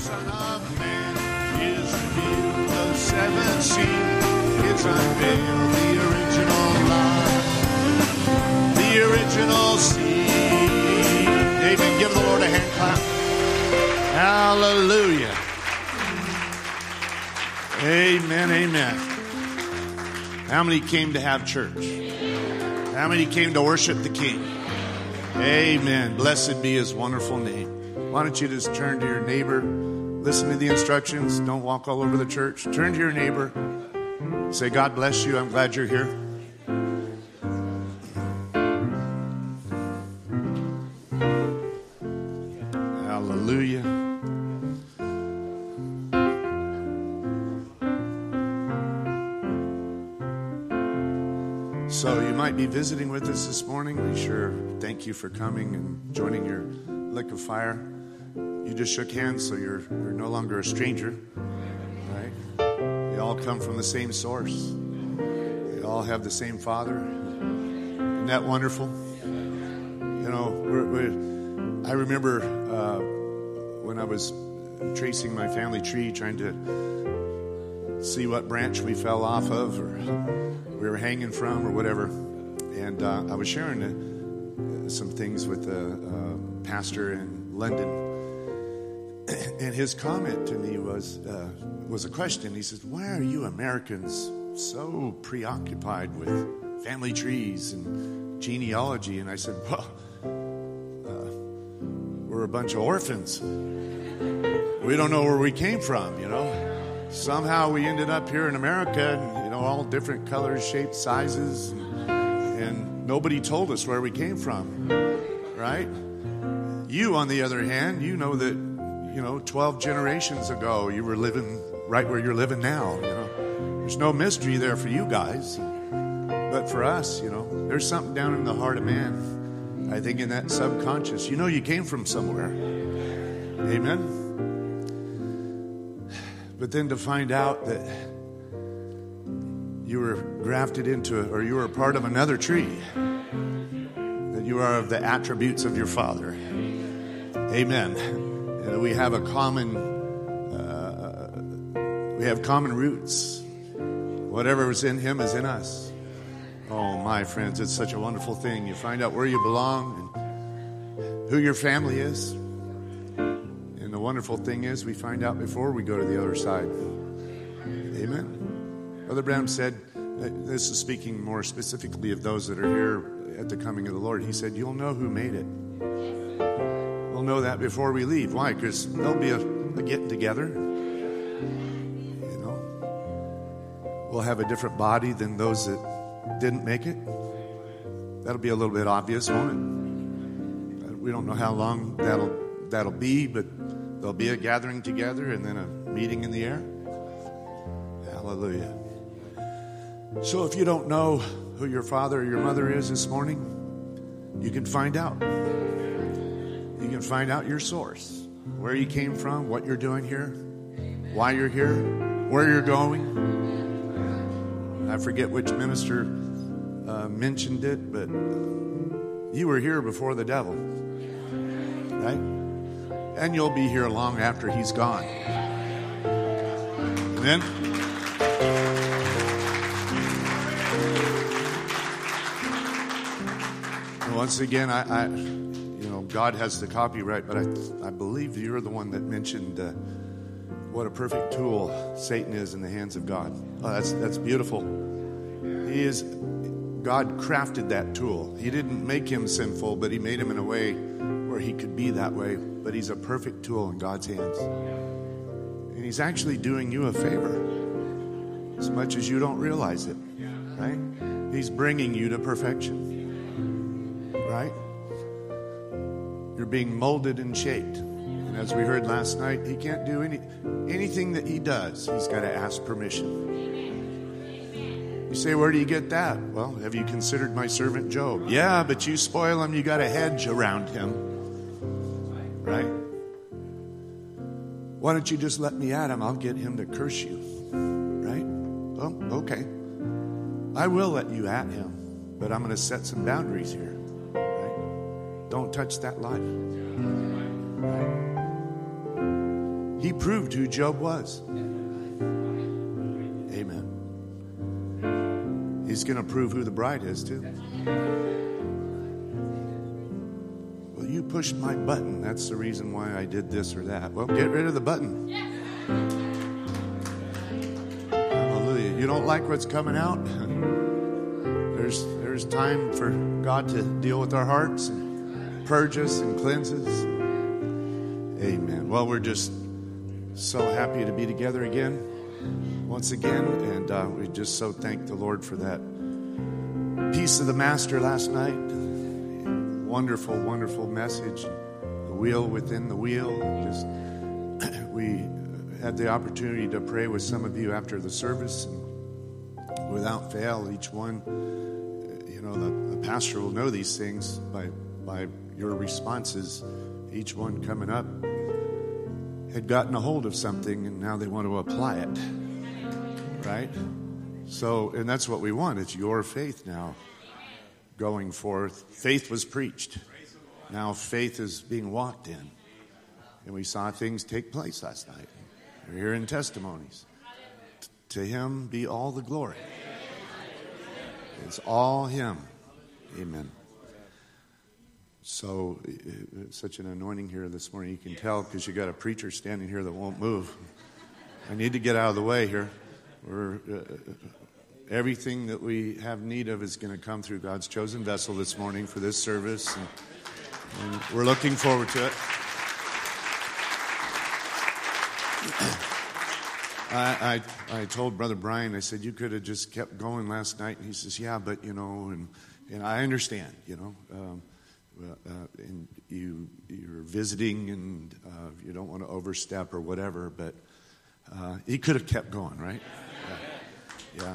Son of Man is revealed, the seventh seal is unveiled, the original lie, the original seed. Amen. Give the Lord a hand clap. Hallelujah. Amen, amen. How many came to have church? How many came to worship the King? Amen. Blessed be his wonderful name. Why don't you just turn to your neighbor, listen to the instructions, don't walk all over the church. Turn to your neighbor, say, God bless you, I'm glad you're here. Hallelujah. So you might be visiting with us this morning. We sure thank you for coming and joining your Lick of Fire. You just shook hands, so you're no longer a stranger, right? We all come from the same source. We all have the same Father. Isn't that wonderful? You know, I remember when I was tracing my family tree, trying to see what branch we fell off of or we were hanging from or whatever. And I was sharing some things with a pastor in London. And his comment to me was a question. He says, why are you Americans so preoccupied with family trees and genealogy? And I said, well, we're a bunch of orphans. We don't know where we came from, you know. Somehow we ended up here in America, and, you know, all different colors, shapes, sizes, and nobody told us where we came from, right? You, on the other hand, you know that, you know, 12 generations ago, you were living right where you're living now, you know. There's no mystery there for you guys. But for us, you know, there's something down in the heart of man, I think in that subconscious. You know you came from somewhere. Amen? But then to find out that you were grafted into, or you were a part of another tree, that you are of the attributes of your Father. Amen. And we have a common, we have common roots. Whatever is in Him is in us. Oh, my friends, it's such a wonderful thing. You find out where you belong and who your family is. And the wonderful thing is we find out before we go to the other side. Amen. Brother Branham said, this is speaking more specifically of those that are here at the coming of the Lord. He said, you'll know who made it. We'll know that before we leave. Why? Because there'll be a getting together. You know, we'll have a different body than those that didn't make it. That'll be a little bit obvious, won't it? We don't know how long that'll be, but there'll be a gathering together and then a meeting in the air. Hallelujah. So if you don't know who your father or your mother is this morning, you can find out. You can find out your source, where you came from, what you're doing here, why you're here, where you're going. I forget which minister mentioned it, but you were here before the devil, right? And you'll be here long after he's gone. Amen? And once again, God has the copyright, but I believe you're the one that mentioned what a perfect tool Satan is in the hands of God. Oh, that's beautiful. God crafted that tool. He didn't make him sinful, but he made him in a way where he could be that way. But he's a perfect tool in God's hands. And he's actually doing you a favor as much as you don't realize it, right? He's bringing you to perfection, right? You're being molded and shaped. And as we heard last night, he can't do anything that he does. He's got to ask permission. You say, where do you get that? Well, have you considered my servant Job? Yeah, but you spoil him, you got a hedge around him. Right? Why don't you just let me at him? I'll get him to curse you. Right? Oh, okay. I will let you at him, but I'm going to set some boundaries here. Right? Don't touch that life. Right? He proved who Job was. Amen. He's going to prove who the bride is too. Well, you pushed my button. That's the reason why I did this or that. Well, get rid of the button. Hallelujah. You don't like what's coming out? There's time for God to deal with our hearts and purge us and cleanse us. Amen. Well, we're just so happy to be together again, once again, and we just so thank the Lord for that piece of the Master last night. Wonderful, wonderful message. The wheel within the wheel. Just we had the opportunity to pray with some of you after the service, and without fail, each one, the pastor will know these things by your responses. Each one coming up had gotten a hold of something, and now they want to apply it, right? So, and that's what we want. It's your faith now going forth. Faith was preached. Now faith is being walked in. And we saw things take place last night. We're hearing testimonies. To him be all the glory. It's all him. Amen. So, such an anointing here this morning. You can tell because you got a preacher standing here that won't move. I need to get out of the way here. Everything that we have need of is going to come through God's chosen vessel this morning for this service. And we're looking forward to it. I told Brother Brian, I said, you could have just kept going last night. And he says, yeah, but, and I understand, and you're visiting and you don't want to overstep or whatever, but he could have kept going, right? Yeah.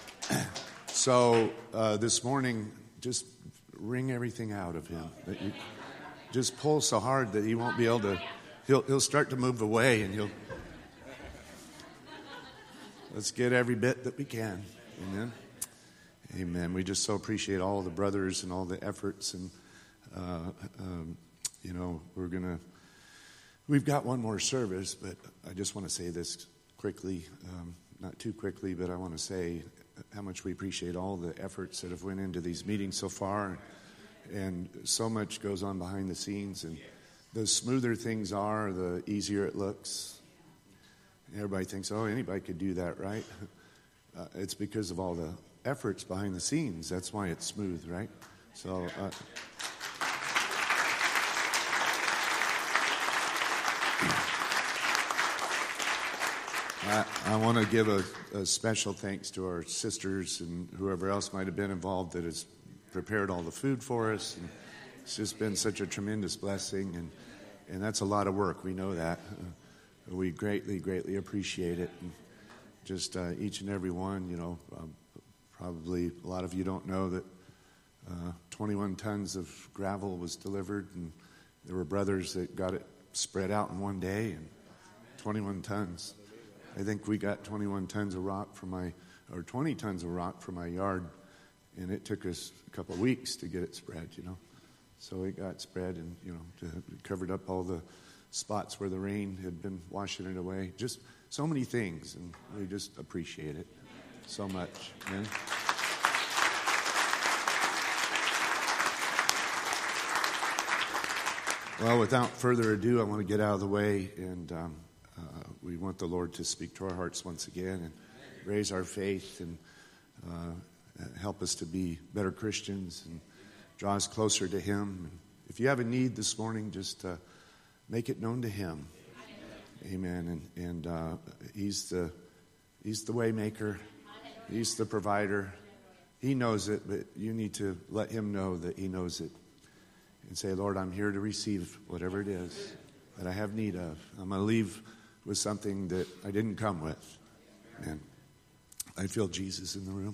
So this morning, just wring everything out of him. That you just pull so hard that he won't be able to. He'll start to move away, and let's get every bit that we can. Amen. Amen. We just so appreciate all the brothers and all the efforts, and we've got one more service, but I just want to say this quickly, not too quickly, but I want to say how much we appreciate all the efforts that have went into these meetings so far, and so much goes on behind the scenes, and the smoother things are, the easier it looks. Everybody thinks, oh, anybody could do that, right? It's because of all the efforts behind the scenes. That's why it's smooth, right? So I want to give a special thanks to our sisters and whoever else might have been involved that has prepared all the food for us. And it's just been such a tremendous blessing, and that's a lot of work. We know that. We greatly, greatly appreciate it. And just each and every one, probably a lot of you don't know that 21 tons of gravel was delivered, and there were brothers that got it spread out in one day, and 21 tons. I think we got 21 tons of rock or 20 tons of rock from my yard, and it took us a couple of weeks to get it spread, So it got spread and, covered up all the spots where the rain had been washing it away. Just so many things, and we just appreciate it so much. Amen. Well, without further ado, I want to get out of the way, and we want the Lord to speak to our hearts once again and raise our faith and help us to be better Christians and draw us closer to Him. And if you have a need this morning, just make it known to Him. Amen. And He's the way maker. He's the provider. He knows it, but you need to let Him know that He knows it. And say, Lord, I'm here to receive whatever it is that I have need of. I'm going to leave with something that I didn't come with. And I feel Jesus in the room.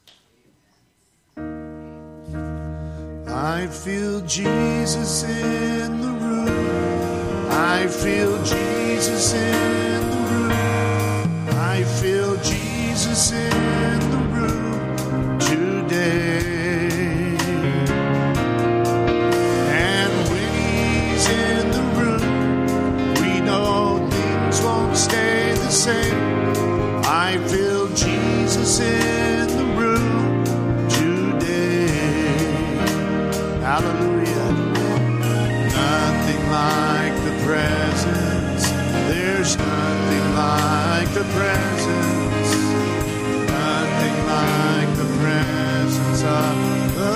I feel Jesus in the room. I feel Jesus in the room. I feel Jesus in the room today. And when He's in the room, we know things same. I feel Jesus in the room today. Hallelujah. Nothing like the presence. There's nothing like the presence. Nothing like the presence of the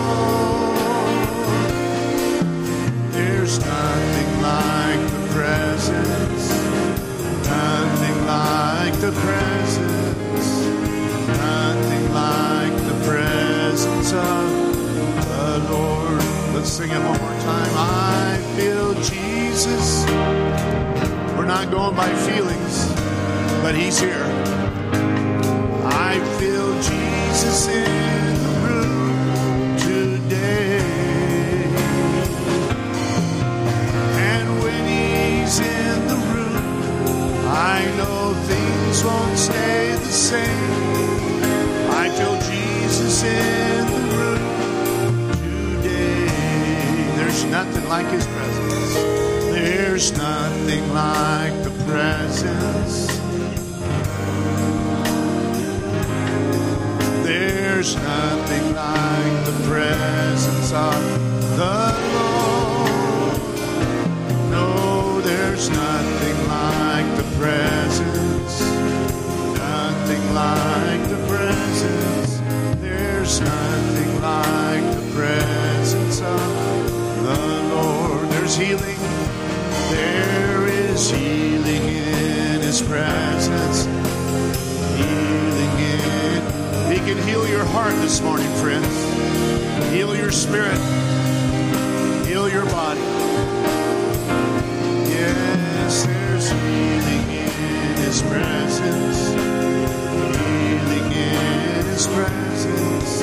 Lord. There's nothing like the presence. Nothing like the presence. Nothing like the presence of the Lord. Let's sing it one more time. I feel Jesus. We're not going by feelings, but He's here. I feel Jesus in the room today. And when He's in the room, I know things won't stay the same. I feel Jesus in the room today. There's nothing like His presence. There's nothing like the presence. There's nothing like the presence of the Lord. No, there's nothing like the presence. Nothing like the presence. There's nothing like the presence of the Lord. There's healing. There is healing in His presence. Healing in. He can heal your heart this morning, friends. Heal your spirit. Heal your body. Yes, there's healing in His presence. Healing in His presence.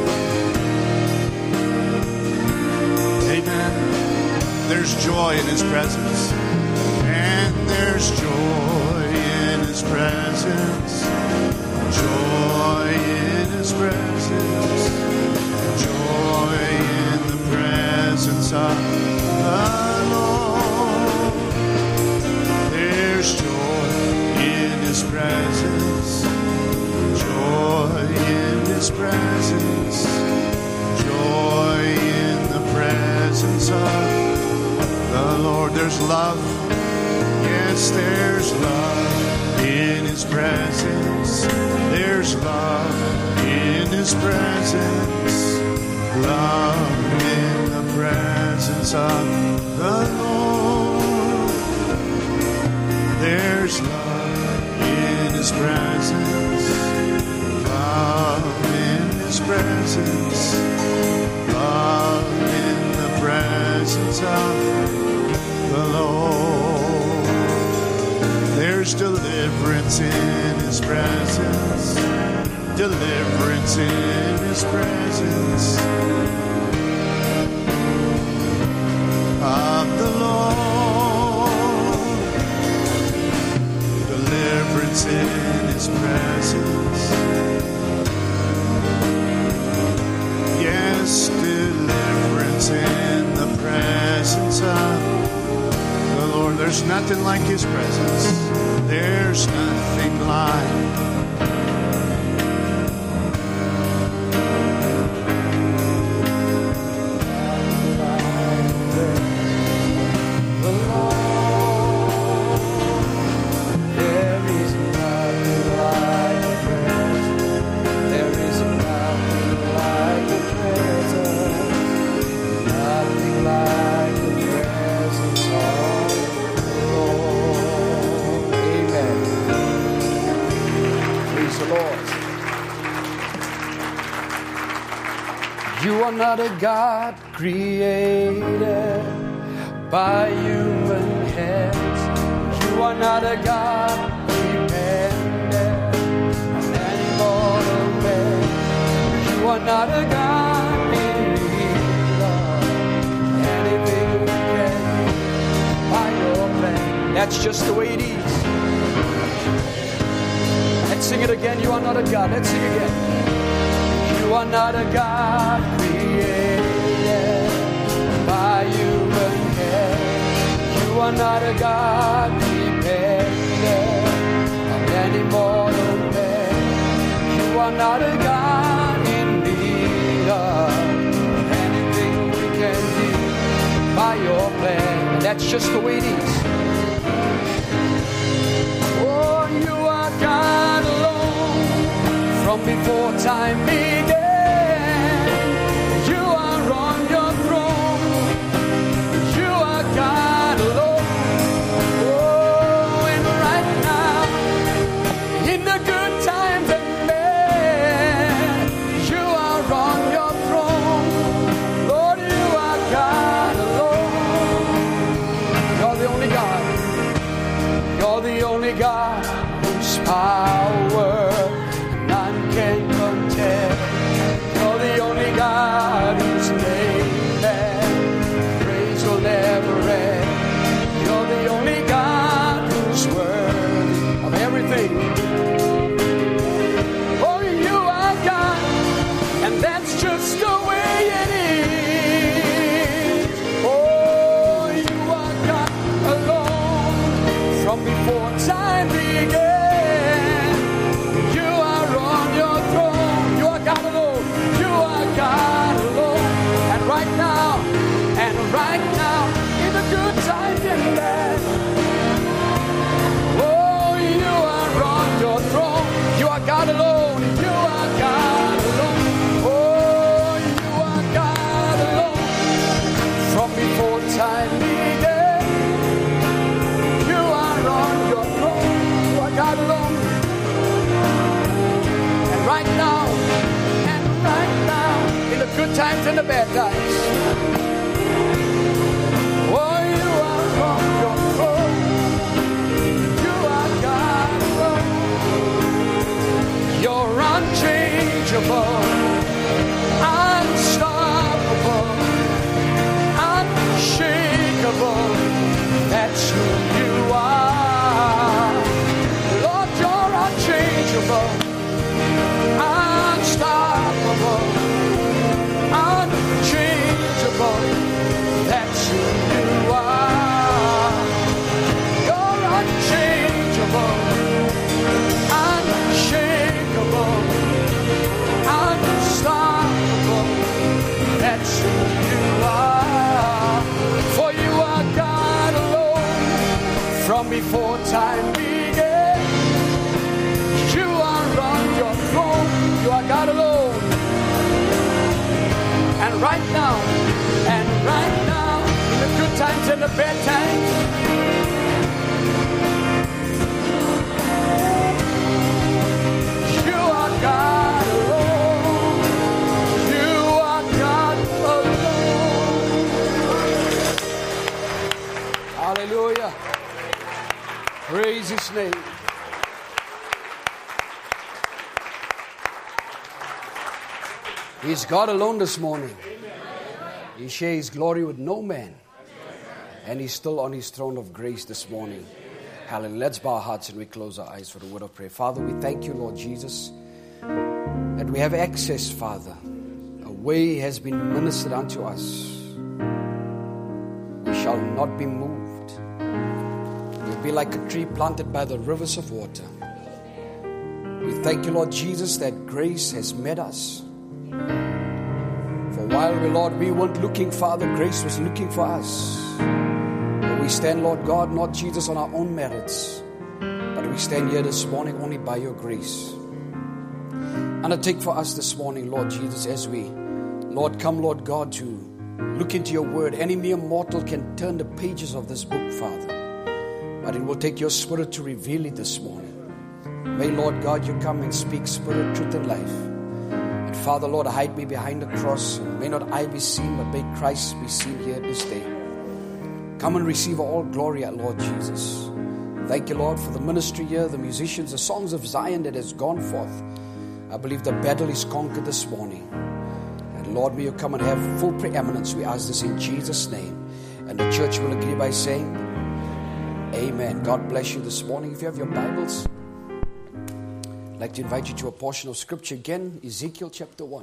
Amen. There's joy in His presence. And there's joy in His presence. Joy in His presence. Joy in the presence of the Lord. There's joy in His presence. Joy in His presence. Joy in the presence of the Lord. There's love. Yes, there's love in His presence. There's love in His presence. Love in the presence of the Lord. There's love in His presence. Love in His presence. Love in the presence of the Lord. There's deliverance in His presence. Deliverance in His presence. Of the Lord. Deliverance in His presence. Yes, deliverance in the presence of the Lord. There's nothing like His presence. There's nothing like. You are not a God created by human hands. You are not a God dependent on any mortal man. You are not a God believer. Anything can by your plan. That's just the way it is. Let's sing it again. You are not a God. Let's sing again. You are not a God created by human hands. You are not a God dependent any mortal man. You are not a God in need of anything we can do by your plan. And that's just the way it is. Oh, you are God alone from before time began. You are on your throne. You are God alone. Oh, and right now, in the good times and bad, you are on your throne. Lord, you are God alone. You're the only God. You're the only God whose power none can contest. You're the only God whose name and praise will never end. You're the only God who's worthy of everything. Oh, you are God, and that's just the way it is. Oh, you are God alone from before time began. You are on your throne. You are God alone. You are God alone. And right now, in the good times and bad. Oh, you are on your throne. You are God alone. You are God alone. Oh, you are God alone. From before time began. You are on your throne. You are God alone. And right now, in the good times and the bad times. Oh, you are on your throne. You are God alone. You're unchangeable, unstoppable, unshakable. That's who you are. Lord, you're unchangeable, unstoppable, unchangeable. That's who you are. You're unchangeable, unshakable, unstoppable. That's who you are. For you are God alone from before time began. You are on your throne. You are God alone. And right now, in the good times and the bad times, you are God alone. You are God alone. Hallelujah. Praise His name. He's God alone this morning. He shares His glory with no man. And He's still on His throne of grace this morning. Hallelujah. Let's bow our hearts and we close our eyes for the word of prayer. Father, we thank you, Lord Jesus, that we have access, Father. A way has been ministered unto us. We shall not be moved. We'll be like a tree planted by the rivers of water. We thank you, Lord Jesus, that grace has met us. For while we weren't looking, Father, grace was looking for us. But we stand, Lord God, not Jesus on our own merits, but we stand here this morning only by your grace. Undertake for us this morning, Lord Jesus, as we, Lord, come, Lord God, to look into your word. Any mere mortal can turn the pages of this book, Father, but it will take your Spirit to reveal it this morning. May, Lord God, you come and speak Spirit, truth, and life. And Father, Lord, hide me behind the cross. May not I be seen, but may Christ be seen here this day. Come and receive all glory, our Lord Jesus. Thank you, Lord, for the ministry here, the musicians, the songs of Zion that has gone forth. I believe the battle is conquered this morning. And Lord, may you come and have full preeminence. We ask this in Jesus' name. And the church will agree by saying, Amen. God bless you this morning. If you have your Bibles, I'd like to invite you to a portion of Scripture again, Ezekiel chapter 1.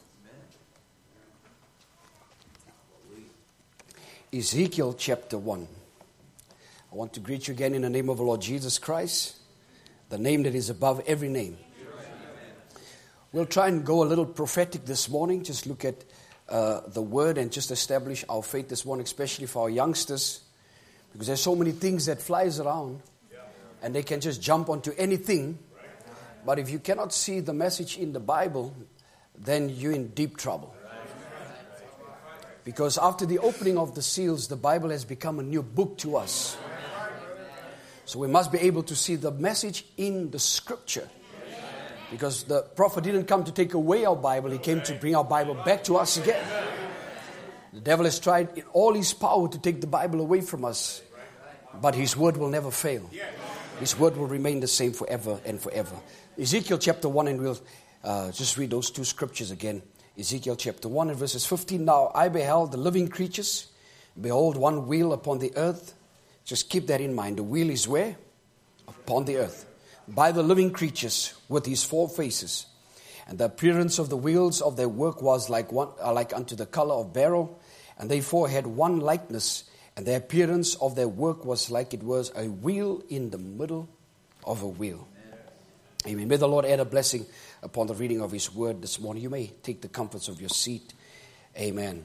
Ezekiel chapter 1. I want to greet you again in the name of the Lord Jesus Christ. the name that is above every name. We'll try and go a little prophetic this morning. Just look at the word and just establish our faith this morning, especially for our youngsters. Because there's so many things that flies around. And they can just jump onto anything. But if you cannot see the message in the Bible, then you're in deep trouble. Because after the opening of the seals, the Bible has become a new book to us. So we must be able to see the message in the Scripture. Because the prophet didn't come to take away our Bible. He came to bring our Bible back to us again. The devil has tried in all his power to take the Bible away from us. But his word will never fail. His word will remain the same forever and forever. Ezekiel chapter 1, and we'll just read those two scriptures again. Ezekiel chapter 1 and verses 15. Now I beheld the living creatures. Behold, one wheel upon the earth. Just keep that in mind. The wheel is where? Upon the earth. By the living creatures with his four faces. And the appearance of the wheels of their work was like unto the color of beryl. And they four had one likeness. And the appearance of their work was like it was a wheel in the middle of a wheel. Amen. May the Lord add a blessing upon the reading of his word this morning. You may take the comforts of your seat. Amen.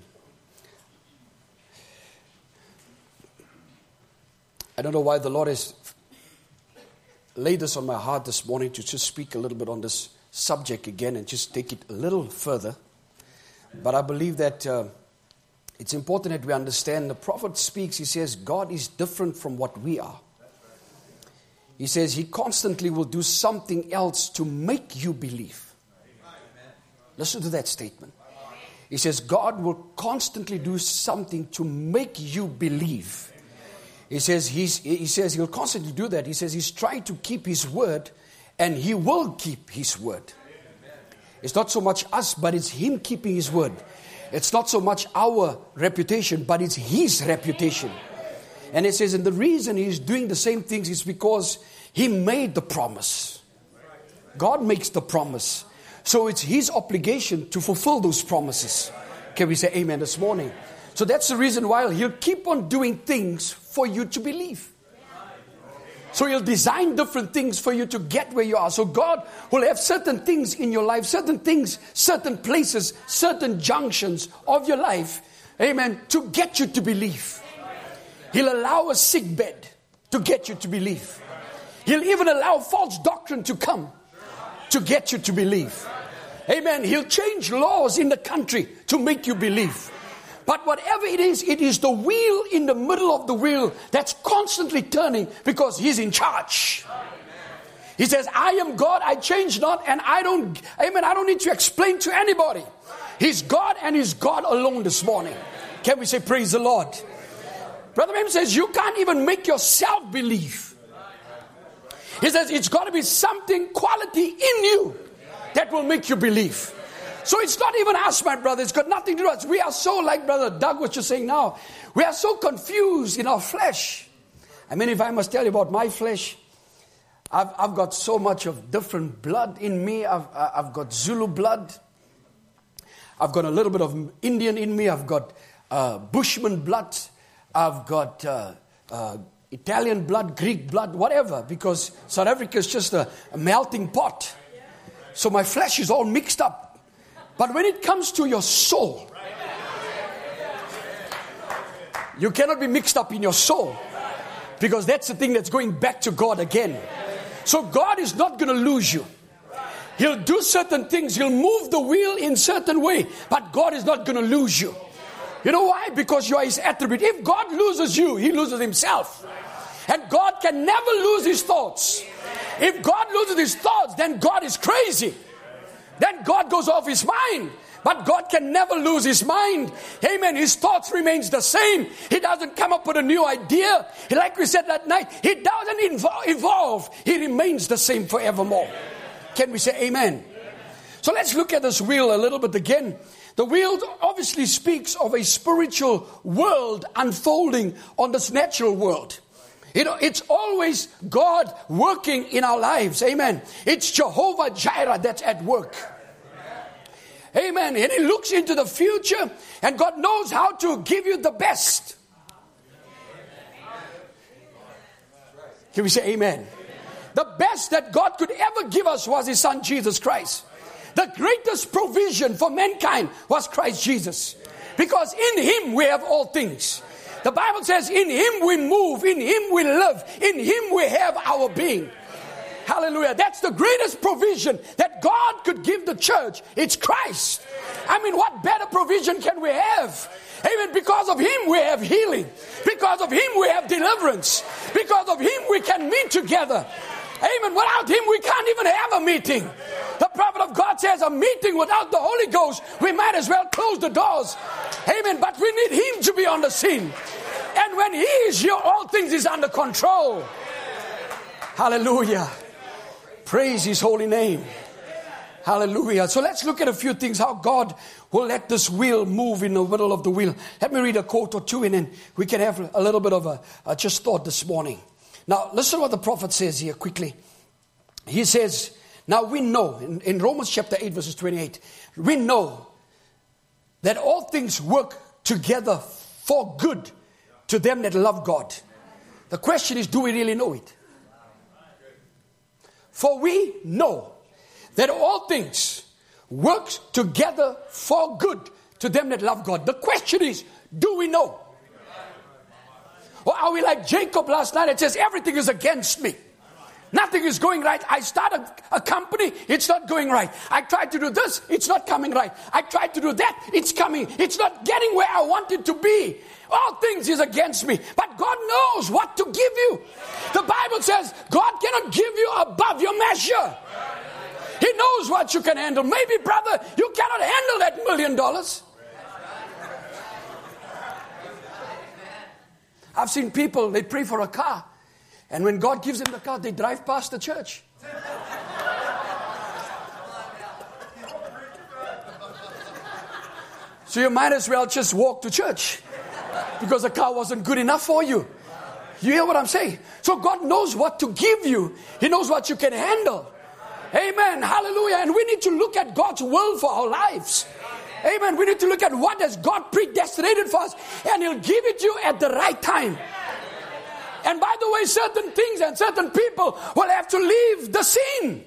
I don't know why the Lord has laid this on my heart this morning to just speak a little bit on this subject again and just take it a little further. But I believe that it's important that we understand. The prophet speaks, he says, God is different from what we are. He says he constantly will do something else to make you believe. Listen to that statement. He says God will constantly do something to make you believe. He says he'll constantly do that. He says he's trying to keep his word, and he will keep his word. It's not so much us, but it's him keeping his word. It's not so much our reputation, but it's his reputation. And it says, and the reason he's doing the same things is because he made the promise. God makes the promise. So it's his obligation to fulfill those promises. Can we say amen this morning? So that's the reason why he'll keep on doing things for you to believe. So he'll design different things for you to get where you are. So God will have certain things in your life, certain things, certain places, certain junctions of your life, amen, to get you to believe. He'll allow a sick bed to get you to believe. He'll even allow false doctrine to come to get you to believe. Amen. He'll change laws in the country to make you believe. But whatever it is the wheel in the middle of the wheel that's constantly turning because he's in charge. He says, I am God, I change not, and I don't need to explain to anybody. He's God and he's God alone this morning. Can we say praise the Lord? Brother Mem says, you can't even make yourself believe. He says, it's got to be something quality in you that will make you believe. So it's not even us, my brother. It's got nothing to do with us. We are so, like Brother Doug was just saying now, we are so confused in our flesh. I mean, if I must tell you about my flesh, I've got so much of different blood in me. I've got Zulu blood. I've got a little bit of Indian in me. I've got Bushman blood. I've got Italian blood, Greek blood, whatever. Because South Africa is just a melting pot. So my flesh is all mixed up. But when it comes to your soul, you cannot be mixed up in your soul. Because that's the thing that's going back to God again. So God is not going to lose you. He'll do certain things. He'll move the wheel in certain way. But God is not going to lose you. You know why? Because you are his attribute. If God loses you, he loses himself. And God can never lose his thoughts. If God loses his thoughts, then God is crazy. Then God goes off his mind. But God can never lose his mind. Amen. His thoughts remains the same. He doesn't come up with a new idea. Like we said that night, he doesn't evolve. He remains the same forevermore. Can we say amen? So let's look at this wheel a little bit again. The wheel obviously speaks of a spiritual world unfolding on this natural world. It's always God working in our lives. Amen. It's Jehovah Jireh that's at work. Amen. And he looks into the future, and God knows how to give you the best. Can we say amen? The best that God could ever give us was His Son, Jesus Christ. The greatest provision for mankind was Christ Jesus. Because in Him we have all things. The Bible says in Him we move, in Him we live, in Him we have our being. Hallelujah. That's the greatest provision that God could give the church. It's Christ. I mean, what better provision can we have? Amen. Because of Him we have healing. Because of Him we have deliverance. Because of Him we can meet together. Amen. Without Him we can't even have a meeting. The prophet of God says a meeting without the Holy Ghost, we might as well close the doors. Amen. But we need Him to be on the scene. And when He is here, all things is under control. Hallelujah. Praise His holy name. Hallelujah. So let's look at a few things, how God will let this wheel move in the middle of the wheel. Let me read a quote or two and then we can have a little bit of a just thought this morning. Now, listen to what the prophet says here quickly. He says, now we know, in Romans chapter 8 verses 28, we know that all things work together for good to them that love God. The question is, do we really know it? For we know that all things work together for good to them that love God. The question is, do we know? Or are we like Jacob last night? It says everything is against me. Nothing is going right. I start a company, it's not going right. I tried to do this, it's not coming right. I tried to do that, it's coming. It's not getting where I want it to be. All things is against me. But God knows what to give you. The Bible says God cannot give you above your measure. He knows what you can handle. Maybe, brother, you cannot handle that $1 million. I've seen people, they pray for a car. And when God gives them the car, they drive past the church. So you might as well just walk to church. Because the car wasn't good enough for you. You hear what I'm saying? So God knows what to give you. He knows what you can handle. Amen. Hallelujah. And we need to look at God's will for our lives. Amen. We need to look at what has God predestinated for us. And He'll give it to you at the right time. And by the way, certain things and certain people will have to leave the scene.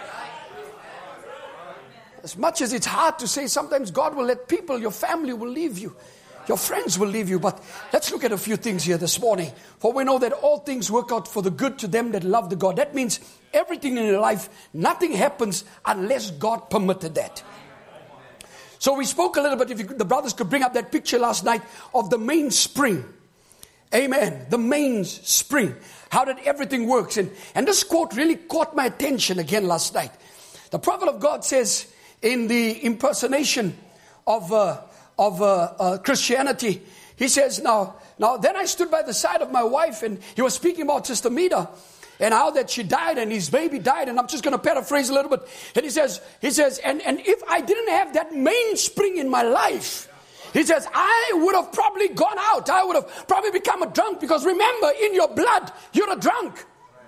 As much as it's hard to say, sometimes God will let people, your family will leave you. Your friends will leave you. But let's look at a few things here this morning. For we know that all things work out for the good to them that love the God. That means everything in your life, nothing happens unless God permitted that. So we spoke a little bit, if the brothers could bring up that picture last night of the mainspring. Amen. The mainspring. How did everything work? And this quote really caught my attention again last night. The prophet of God says in the impersonation of Christianity, he says, now then I stood by the side of my wife, and he was speaking about Sister Mida and how that she died and his baby died. And I'm just going to paraphrase a little bit. And he says, and if I didn't have that mainspring in my life, he says, I would have probably gone out. I would have probably become a drunk. Because remember, in your blood, you're a drunk.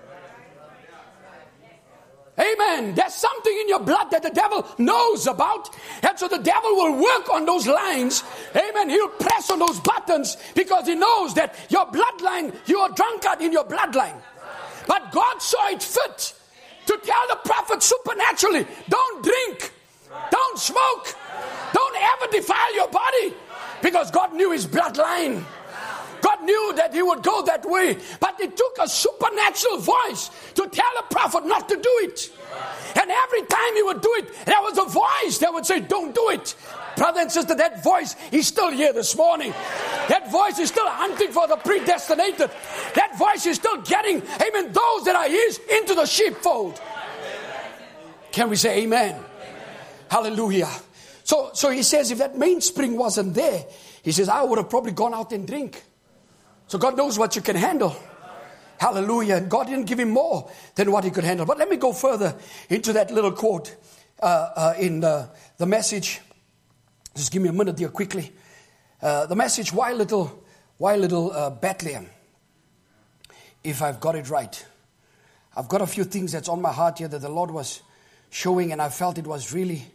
Amen. There's something in your blood that the devil knows about. And so the devil will work on those lines. Amen. He'll press on those buttons because he knows that your bloodline, you're a drunkard in your bloodline. But God saw it fit to tell the prophet supernaturally, don't drink, don't smoke, don't ever defile your body. Because God knew his bloodline. God knew that he would go that way. But it took a supernatural voice to tell a prophet not to do it. And every time he would do it, there was a voice that would say, don't do it. Brother and sister, that voice is still here this morning. That voice is still hunting for the predestinated. That voice is still getting, amen, those that are his into the sheepfold. Can we say amen? Hallelujah. So he says, if that mainspring wasn't there, he says, I would have probably gone out and drink. So God knows what you can handle. Hallelujah. And God didn't give him more than what he could handle. But let me go further into that little quote in the Message. Just give me a minute here quickly. The Message, why little Bethlehem? If I've got it right. I've got a few things that's on my heart here that the Lord was showing, and I felt it was really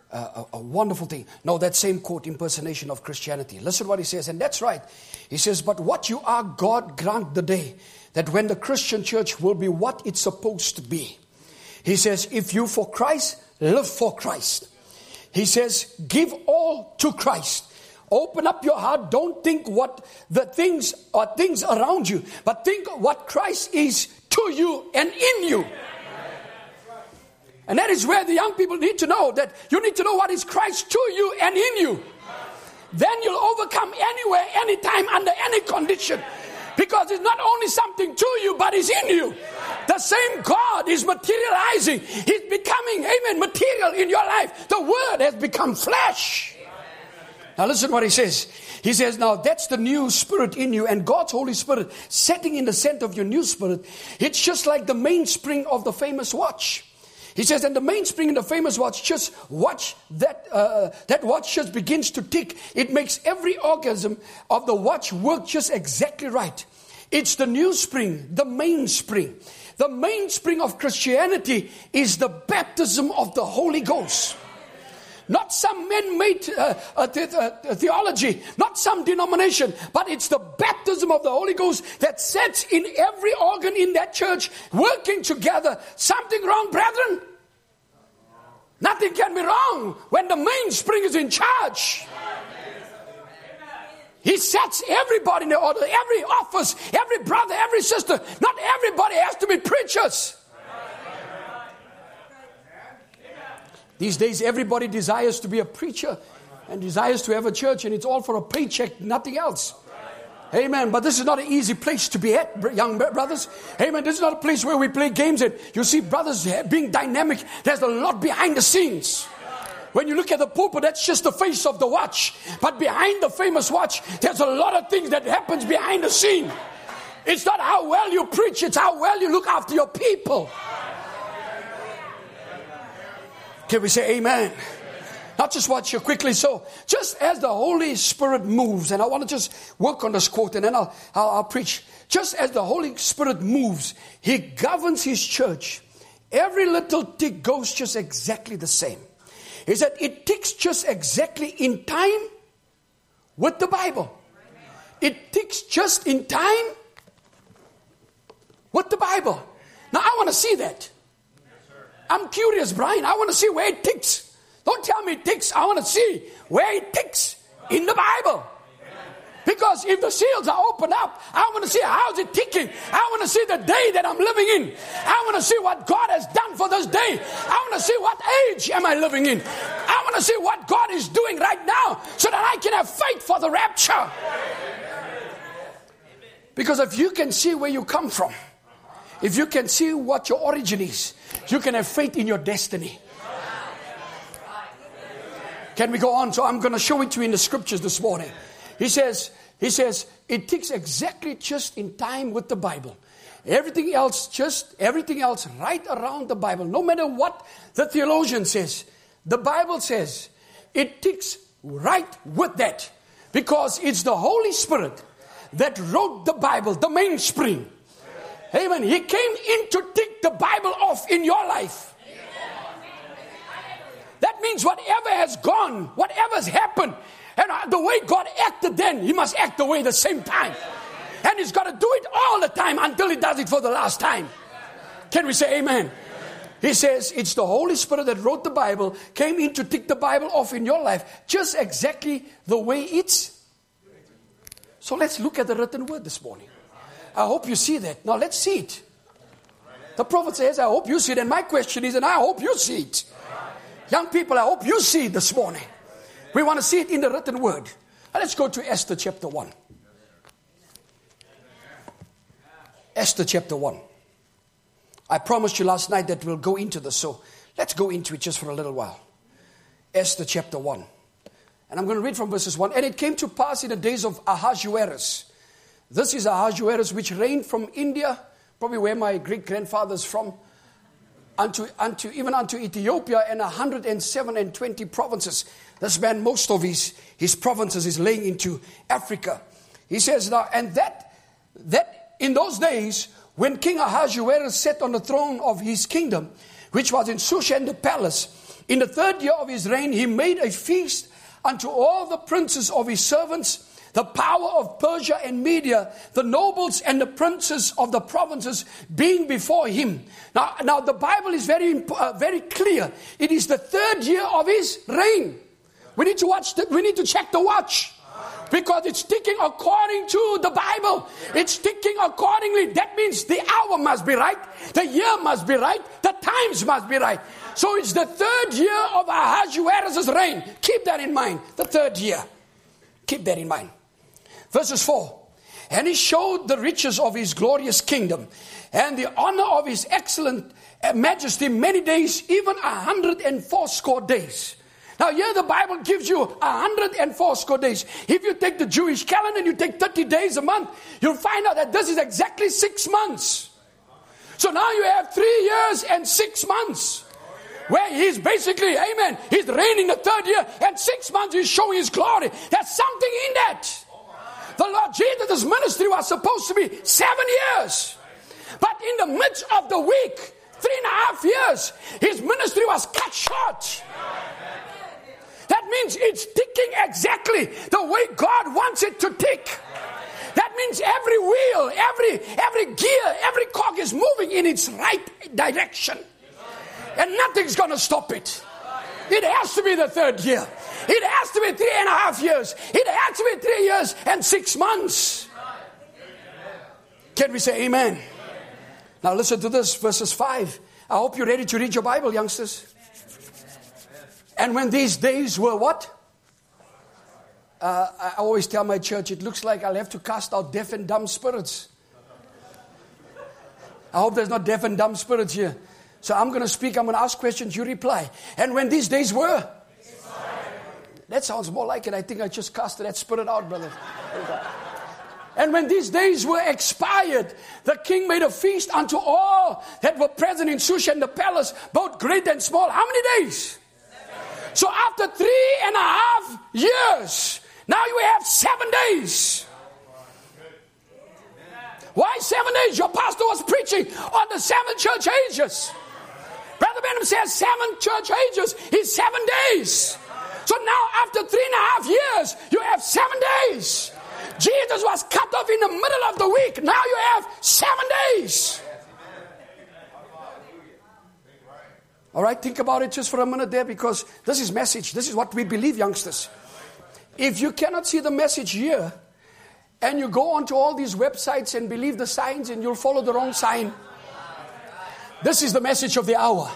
a wonderful thing. No, that same quote, impersonation of Christianity. Listen what he says, and that's right. He says, but what you are, God grant the day that when the Christian church will be what it's supposed to be. He says, if you for Christ, live for Christ. He says, give all to Christ. Open up your heart. Don't think what the things are things around you, but think what Christ is to you and in you. And that is where the young people need to know, that you need to know what is Christ to you and in you. Then you'll overcome anywhere, anytime, under any condition. Because it's not only something to you, but it's in you. The same God is materializing. He's becoming, amen, material in your life. The Word has become flesh. Now listen what he says. He says, now that's the new spirit in you, and God's Holy Spirit setting in the center of your new spirit. It's just like the mainspring of the famous watch. He says, and the mainspring in the famous watch, just watch that watch just begins to tick. It makes every organism of the watch work just exactly right. It's the new spring, the mainspring. The mainspring of Christianity is the baptism of the Holy Ghost. Not some man-made theology, not some denomination, but it's the baptism of the Holy Ghost that sets in every organ in that church working together. Something wrong, brethren? Nothing can be wrong when the mainspring is in charge. He sets everybody in the order, every office, every brother, every sister. Not everybody has to be preachers. These days, everybody desires to be a preacher and desires to have a church, and it's all for a paycheck, nothing else. Amen. But this is not an easy place to be at, young brothers. Amen. This is not a place where we play games and you see brothers being dynamic. There's a lot behind the scenes. When you look at the pulpit, that's just the face of the watch. But behind the famous watch, there's a lot of things that happens behind the scene. It's not how well you preach, it's how well you look after your people. Can we say amen? Not just watch you quickly. So just as the Holy Spirit moves, and I want to just work on this quote and then I'll preach. Just as the Holy Spirit moves, He governs His church. Every little tick goes just exactly the same. He said it ticks just exactly in time with the Bible. It ticks just in time with the Bible. Now I want to see that. I'm curious, Brian. I want to see where it ticks. Don't tell me it ticks. I want to see where it ticks in the Bible. Because if the seals are opened up, I want to see how's it ticking. I want to see the day that I'm living in. I want to see what God has done for this day. I want to see what age am I living in. I want to see what God is doing right now so that I can have faith for the rapture. Because if you can see where you come from, if you can see what your origin is, you can have faith in your destiny. Can we go on? So I'm going to show it to you in the scriptures this morning. He says, it ticks exactly just in time with the Bible. Everything else right around the Bible. No matter what the theologian says, the Bible says it ticks right with that. Because it's the Holy Spirit that wrote the Bible, the mainspring. Amen. He came in to tick the Bible off in your life. That means whatever has gone, whatever has happened, and the way God acted then, He must act the way the same time. And He's got to do it all the time until He does it for the last time. Can we say amen? He says it's the Holy Spirit that wrote the Bible, came in to tick the Bible off in your life, just exactly the way it's. So let's look at the written word this morning. I hope you see that. Now let's see it. The prophet says, I hope you see it. And my question is, and I hope you see it. Young people, I hope you see it this morning. We want to see it in the written word. Now let's go to Esther chapter 1. Esther chapter 1. I promised you last night that we'll go into this. So let's go into it just for a little while. Esther chapter 1. And I'm going to read from verses 1. And it came to pass in the days of Ahasuerus. This is Ahasuerus, which reigned from India, probably where my great-grandfather is from, unto Ethiopia, and 120 provinces. This man, most of his provinces is laying into Africa. He says now, and that in those days, when King Ahasuerus sat on the throne of his kingdom, which was in Shushan the palace, In the 3rd year of his reign, he made a feast unto all the princes of his servants, the power of Persia and Media, the nobles and the princes of the provinces being before him. Now the Bible is very clear. It is the 3rd year of his reign. We need to check the watch. Because it's ticking according to the Bible. It's ticking accordingly. That means the hour must be right. The year must be right. The times must be right. So it's the 3rd year of Ahasuerus' reign. Keep that in mind. The 3rd year. Keep that in mind. Verses 4. And he showed the riches of his glorious kingdom and the honor of his excellent majesty many days, even 180 days. Now here the Bible gives you 180 days. If you take the Jewish calendar and you take 30 days a month, you'll find out that this is exactly 6 months. So now you have 3 years and 6 months. Where he's basically, amen, he's reigning the 3rd year and 6 months he's showing his glory. There's something in that. The Lord Jesus' ministry was supposed to be 7 years. But in the midst of the week, 3.5 years, his ministry was cut short. That means it's ticking exactly the way God wants it to tick. That means every wheel, every gear, every cog is moving in its right direction. And nothing's going to stop it. It has to be the 3rd year. It has to be 3.5 years. It has to be 3 years and 6 months. Can we say amen? Now listen to this, verses 5. I hope you're ready to read your Bible, youngsters. And when these days were what? I always tell my church, it looks like I'll have to cast out deaf and dumb spirits. I hope there's not deaf and dumb spirits here. So I'm going to speak, I'm going to ask questions, you reply. And when these days were? That sounds more like it. I think I just casted that spirit out, brother. And when these days were expired, the king made a feast unto all that were present in Shushan the palace, both great and small. How many days? So after 3.5 years, now you have 7 days. Why 7 days? Your pastor was preaching on the 7 church ages. Brother Branham says 7 church ages is 7 days. So now after 3.5 years, you have 7 days. Jesus was cut off in the middle of the week. Now you have 7 days. All right, think about it just for a minute there, because this is message. This is what we believe, youngsters. If you cannot see the message here, and you go onto all these websites and believe the signs and you'll follow the wrong sign, this is the message of the hour.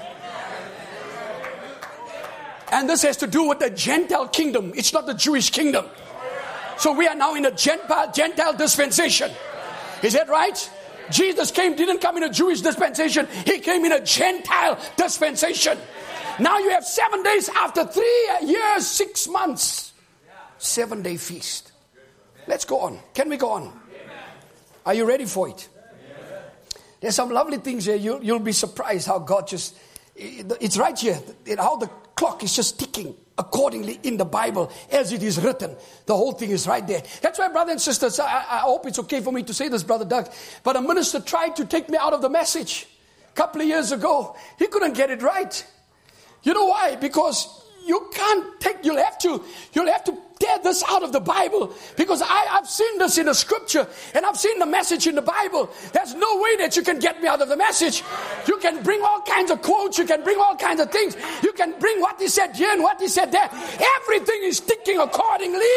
And this has to do with the Gentile kingdom. It's not the Jewish kingdom. So we are now in a Gentile dispensation. Is that right? Jesus didn't come in a Jewish dispensation. He came in a Gentile dispensation. Now you have 7 days after 3 years, 6 months. 7-day feast. Let's go on. Can we go on? Are you ready for it? There's some lovely things here. You'll be surprised how God just... It's right here. How the clock is just ticking accordingly in the Bible as it is written. The whole thing is right there. That's why, brothers and sisters, I hope it's okay for me to say this, Brother Doug, but a minister tried to take me out of the message a couple of years ago. He couldn't get it right. You know why? Because you can't take, you'll have to tear this out of the Bible, because I've seen this in the scripture and I've seen the message in the Bible. There's no way that you can get me out of the message. You can bring all kinds of quotes, you can bring all kinds of things, you can bring what he said here and what he said there. Everything is ticking accordingly.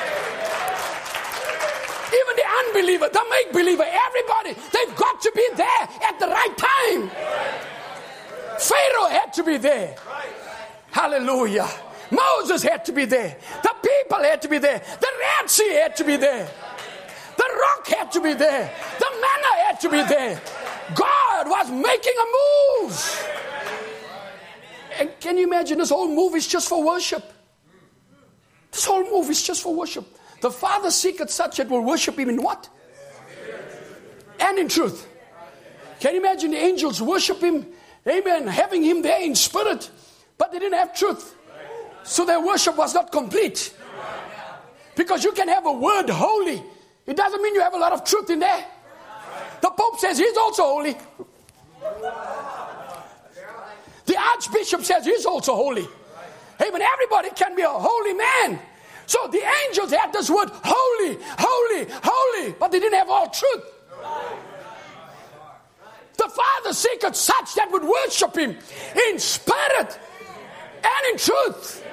Even the unbeliever, the make-believer, everybody, they've got to be there at the right time. Pharaoh had to be there. Hallelujah. Moses had to be there. The people had to be there. The Red Sea had to be there. The rock had to be there. The manna had to be there. God was making a move. And can you imagine, this whole move is just for worship? This whole move is just for worship. The Father seeketh such that will worship him in what? And in truth. Can you imagine the angels worship him? Amen. Having him there in spirit. But they didn't have truth. So their worship was not complete. Because you can have a word holy. It doesn't mean you have a lot of truth in there. The Pope says he's also holy. The archbishop says he's also holy. Amen. Everybody can be a holy man. So the angels had this word, holy, holy, holy, but they didn't have all truth. The Father seeketh such that would worship him in spirit and in truth.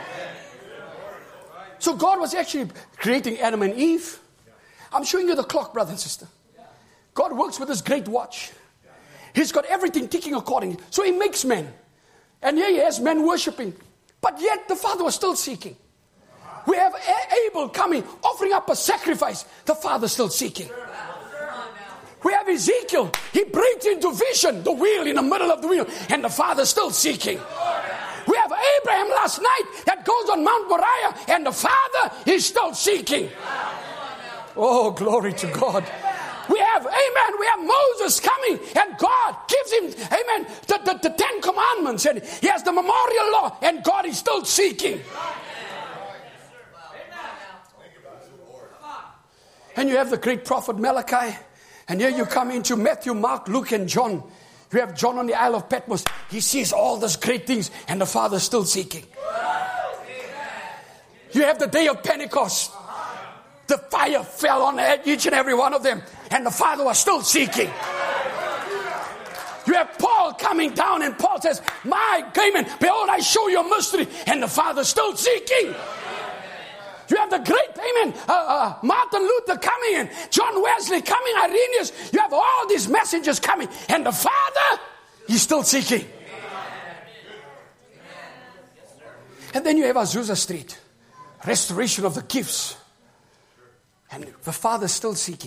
So God was actually creating Adam and Eve. I'm showing you the clock, brother and sister. God works with this great watch. He's got everything ticking accordingly. So he makes men. And here he has men worshiping. But yet the Father was still seeking. We have Abel coming, offering up a sacrifice. The Father's still seeking. We have Ezekiel. He breaks into vision, the wheel in the middle of the wheel. And the Father's still seeking. We have Abraham last night that goes on Mount Moriah. And the Father is still seeking. Oh, glory to God. We have, amen, we have Moses coming. And God gives him, amen, the 10 commandments. And he has the memorial law. And God is still seeking. And you have the great prophet Malachi. And here you come into Matthew, Mark, Luke, and John. You have John on the Isle of Patmos. He sees all these great things, and the Father's still seeking. You have the day of Pentecost. The fire fell on each and every one of them, and the Father was still seeking. You have Paul coming down, and Paul says, my Amen, behold, I show you a mystery, and the Father's still seeking. You have the great, amen, Martin Luther coming in, John Wesley coming, Irenaeus. You have all these messengers coming, and the Father, he's still seeking. And then you have Azusa Street, restoration of the gifts. And the Father's still seeking.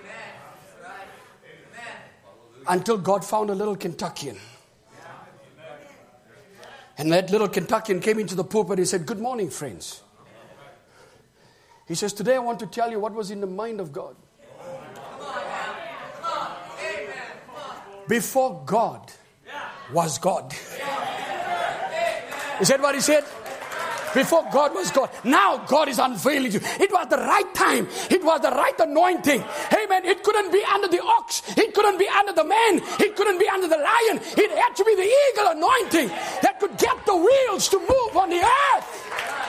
Until God found a little Kentuckian. And that little Kentuckian came into the pulpit and he said, good morning, friends. He says, today I want to tell you what was in the mind of God. Before God was God. Is that what he said? Before God was God. Now God is unveiling you. It was the right time. It was the right anointing. Amen. It couldn't be under the ox. It couldn't be under the man. It couldn't be under the lion. It had to be the eagle anointing that could get the wheels to move on the earth.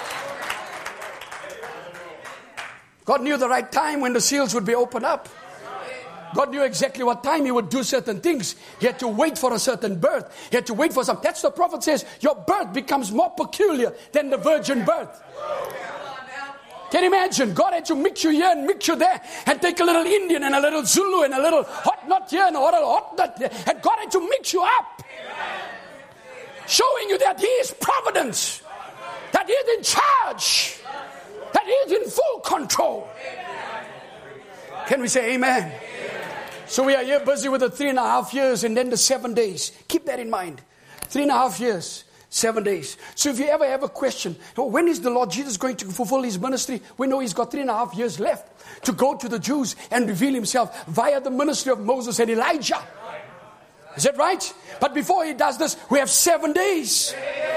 God knew the right time when the seals would be opened up. God knew exactly what time he would do certain things. He had to wait for a certain birth. He had to wait for some. That's the prophet says, your birth becomes more peculiar than the virgin birth. Can you imagine? God had to mix you here and mix you there and take a little Indian and a little Zulu and a little hot nut here and a little hot nut there. And God had to mix you up. Showing you that he is providence. That he is in charge. That he is in full control. Can we say amen? So we are here busy with the 3.5 years and then the 7 days. Keep that in mind. 3.5 years, 7 days. So if you ever have a question, when is the Lord Jesus going to fulfill his ministry? We know he's got 3.5 years left to go to the Jews and reveal himself via the ministry of Moses and Elijah. Is that right? But before he does this, we have 7 days.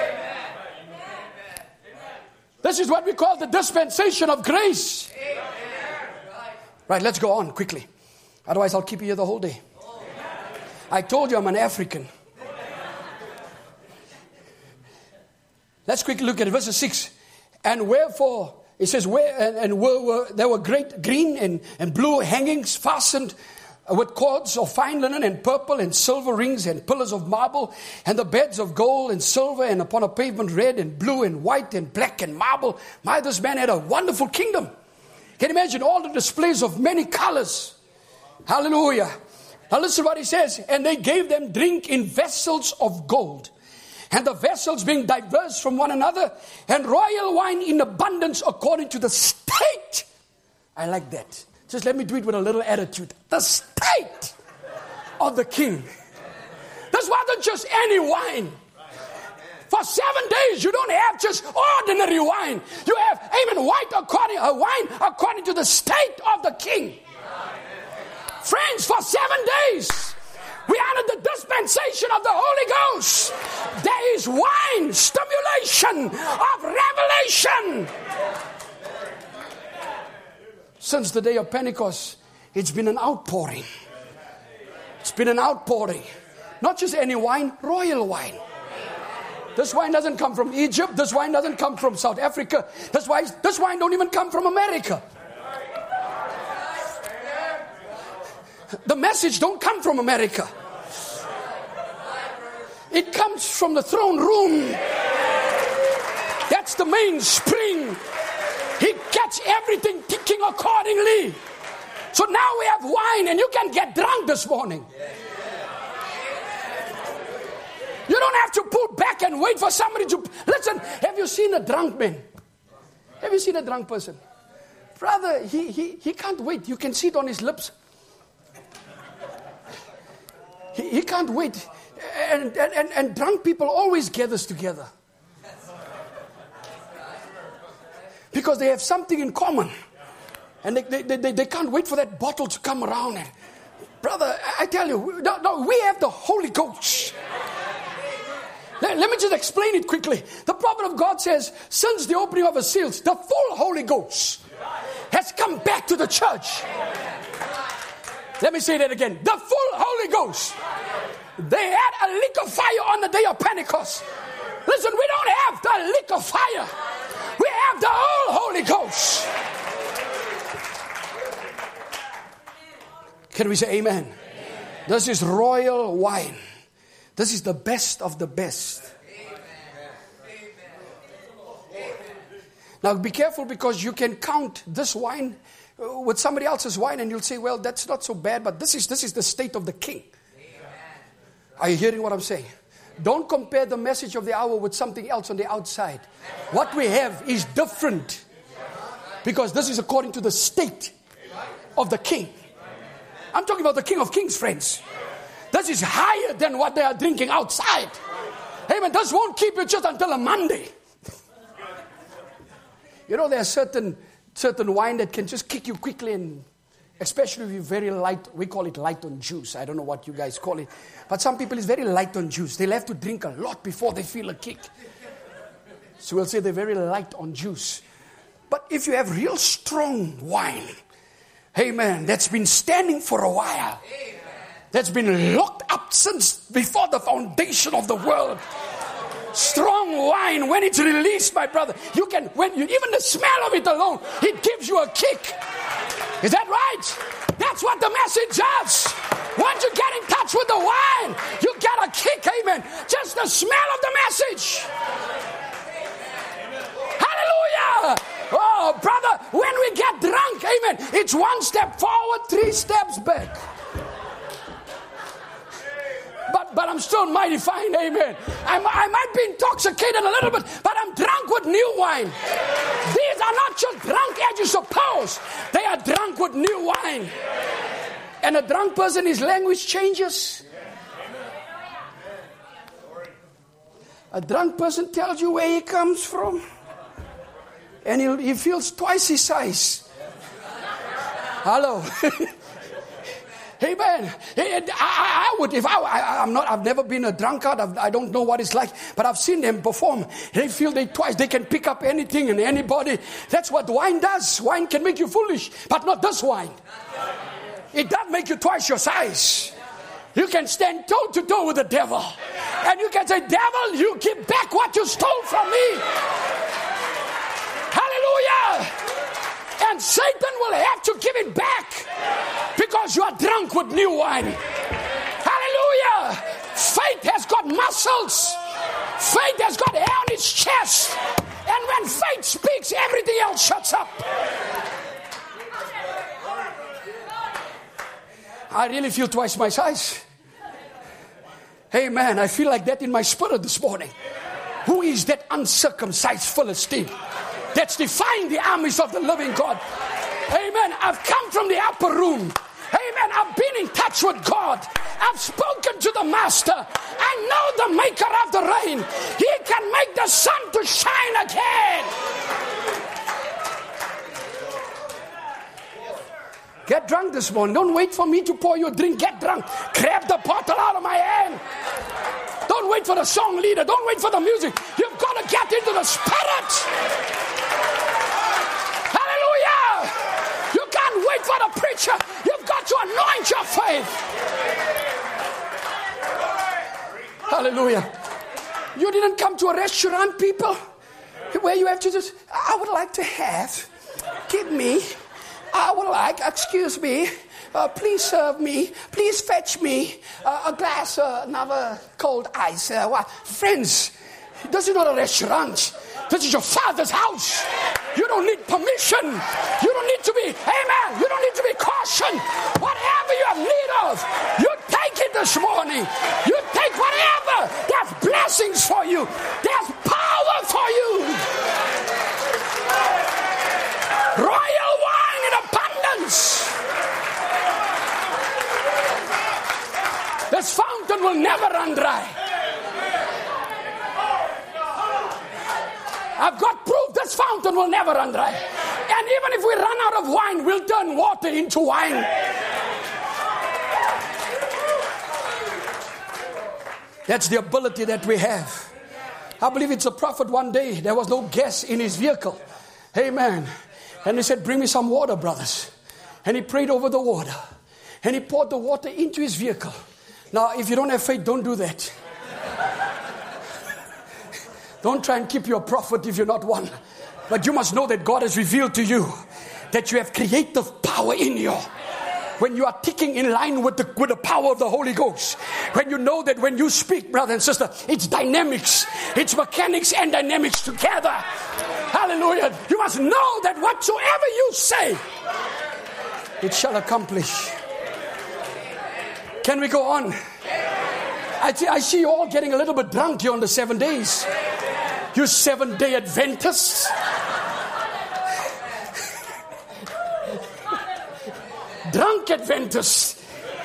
This is what we call the dispensation of grace. Right, let's go on quickly. Otherwise, I'll keep you here the whole day. I told you I'm an African. Let's quickly look at it. Verse 6. And wherefore, it says, there were great green and blue hangings fastened with cords of fine linen and purple and silver rings and pillars of marble and the beds of gold and silver and upon a pavement red and blue and white and black and marble. My, this man had a wonderful kingdom. Can you imagine all the displays of many colors? Hallelujah. Now listen what he says. And they gave them drink in vessels of gold. And the vessels being diverse from one another. And royal wine in abundance according to the state. I like that. Just let me do it with a little attitude. The state of the king. This wasn't just any wine. For 7 days, you don't have just ordinary wine. You have, amen, wine according to the state of the king. Friends, for 7 days, we under the dispensation of the Holy Ghost. There is wine, stimulation of revelation. Since the day of Pentecost, it's been an outpouring. It's been an outpouring. Not just any wine, royal wine. This wine doesn't come from Egypt. This wine doesn't come from South Africa. This wine don't even come from America. The message don't come from America. It comes from the throne room. That's the main spring. He gets everything ticking accordingly. So now we have wine and you can get drunk this morning. You don't have to pull back and wait for somebody to... Listen, have you seen a drunk man? Have you seen a drunk person? Brother, he can't wait. You can see it on his lips. He can't wait. And drunk people always gathers together. Because they have something in common. And they can't wait for that bottle to come around. And, brother, I tell you, we have the Holy Ghost. Let me just explain it quickly. The prophet of God says, since the opening of the seals, the full Holy Ghost has come back to the church. Let me say that again. The full Holy Ghost. They had a lick of fire on the day of Pentecost. Listen, we don't have the lick of fire. We have the whole Holy Ghost. Can we say amen? Amen? This is royal wine. This is the best of the best. Amen. Now be careful, because you can count this wine with somebody else's wine and you'll say, well, that's not so bad, but this is the state of the king. Amen. Are you hearing what I'm saying? Don't compare the message of the hour with something else on the outside. What we have is different, because this is according to the state of the king. I'm talking about the King of Kings, friends. This is higher than what they are drinking outside. Amen. This won't keep you just until a Monday. You know, there's certain wine that can just kick you quickly, and especially if you're very light. We call it light on juice. I don't know what you guys call it. But some people is very light on juice. They'll have to drink a lot before they feel a kick. So we'll say they're very light on juice. But if you have real strong wine, amen, that's been standing for a while, that's been locked up since before the foundation of the world. Strong wine, when it's released, my brother, even the smell of it alone, it gives you a kick. Is that right? That's what the message does. Once you get in touch with the wine, you get a kick, amen. Just the smell of the message. Hallelujah. Oh, brother, when we get drunk, amen, it's one step forward, 3 steps back. But I'm still mighty fine, amen. I might be intoxicated a little bit, but I'm drunk with new wine. These are not just drunk as you suppose. They are drunk with new wine. And a drunk person, his language changes. A drunk person tells you where he comes from. And he feels twice his size. Hello. Amen. I would, I've never been a drunkard. I don't know what it's like, but I've seen them perform. They feel they can pick up anything and anybody. That's what wine does. Wine can make you foolish, but not this wine. It does make you twice your size. You can stand toe to toe with the devil, and you can say, "Devil, you give back what you stole from me." Hallelujah. And Satan will have to give it back because you are drunk with new wine. Hallelujah. Faith has got muscles. Faith has got hair on its chest. And when faith speaks, everything else shuts up. I really feel twice my size. Hey man, I feel like that in my spirit this morning. Who is that uncircumcised Philistine that's defying the armies of the living God? Amen. I've come from the upper room. Amen. I've been in touch with God. I've spoken to the Master. I know the maker of the rain. He can make the sun to shine again. Get drunk this morning. Don't wait for me to pour you a drink. Get drunk. Grab the bottle out of my hand. Don't wait for the song leader. Don't wait for the music. You've got to get into the Spirit. Hallelujah. You can't wait for the preacher. You've got to anoint your faith. Hallelujah. You didn't come to a restaurant, people, where you have to just, I would like to have, give me, I would like, excuse me, please serve me, please fetch me a glass, another cold ice. Friends, this is not a restaurant. This is your Father's house. You don't need permission. You don't need to be, amen, you don't need to be cautioned. Whatever you have need of, you take it this morning. You take whatever. There's blessings for you. There's power for you. Royal wine in abundance. This fountain will never run dry. I've got proof this fountain will never run dry. And even if we run out of wine, we'll turn water into wine. That's the ability that we have. I believe it's a prophet one day. There was no gas in his vehicle. Amen. And he said, bring me some water, brothers. And he prayed over the water. And he poured the water into his vehicle. Now, if you don't have faith, don't do that. Don't try and keep your prophet if you're not one. But you must know that God has revealed to you that you have creative power in you. When you are ticking in line with the power of the Holy Ghost. When you know that when you speak, brother and sister, it's dynamics. It's mechanics and dynamics together. Hallelujah. You must know that whatsoever you say, it shall accomplish. Can we go on? I see you all getting a little bit drunk here on the 7 days. You 7-day Adventists. Drunk Adventists.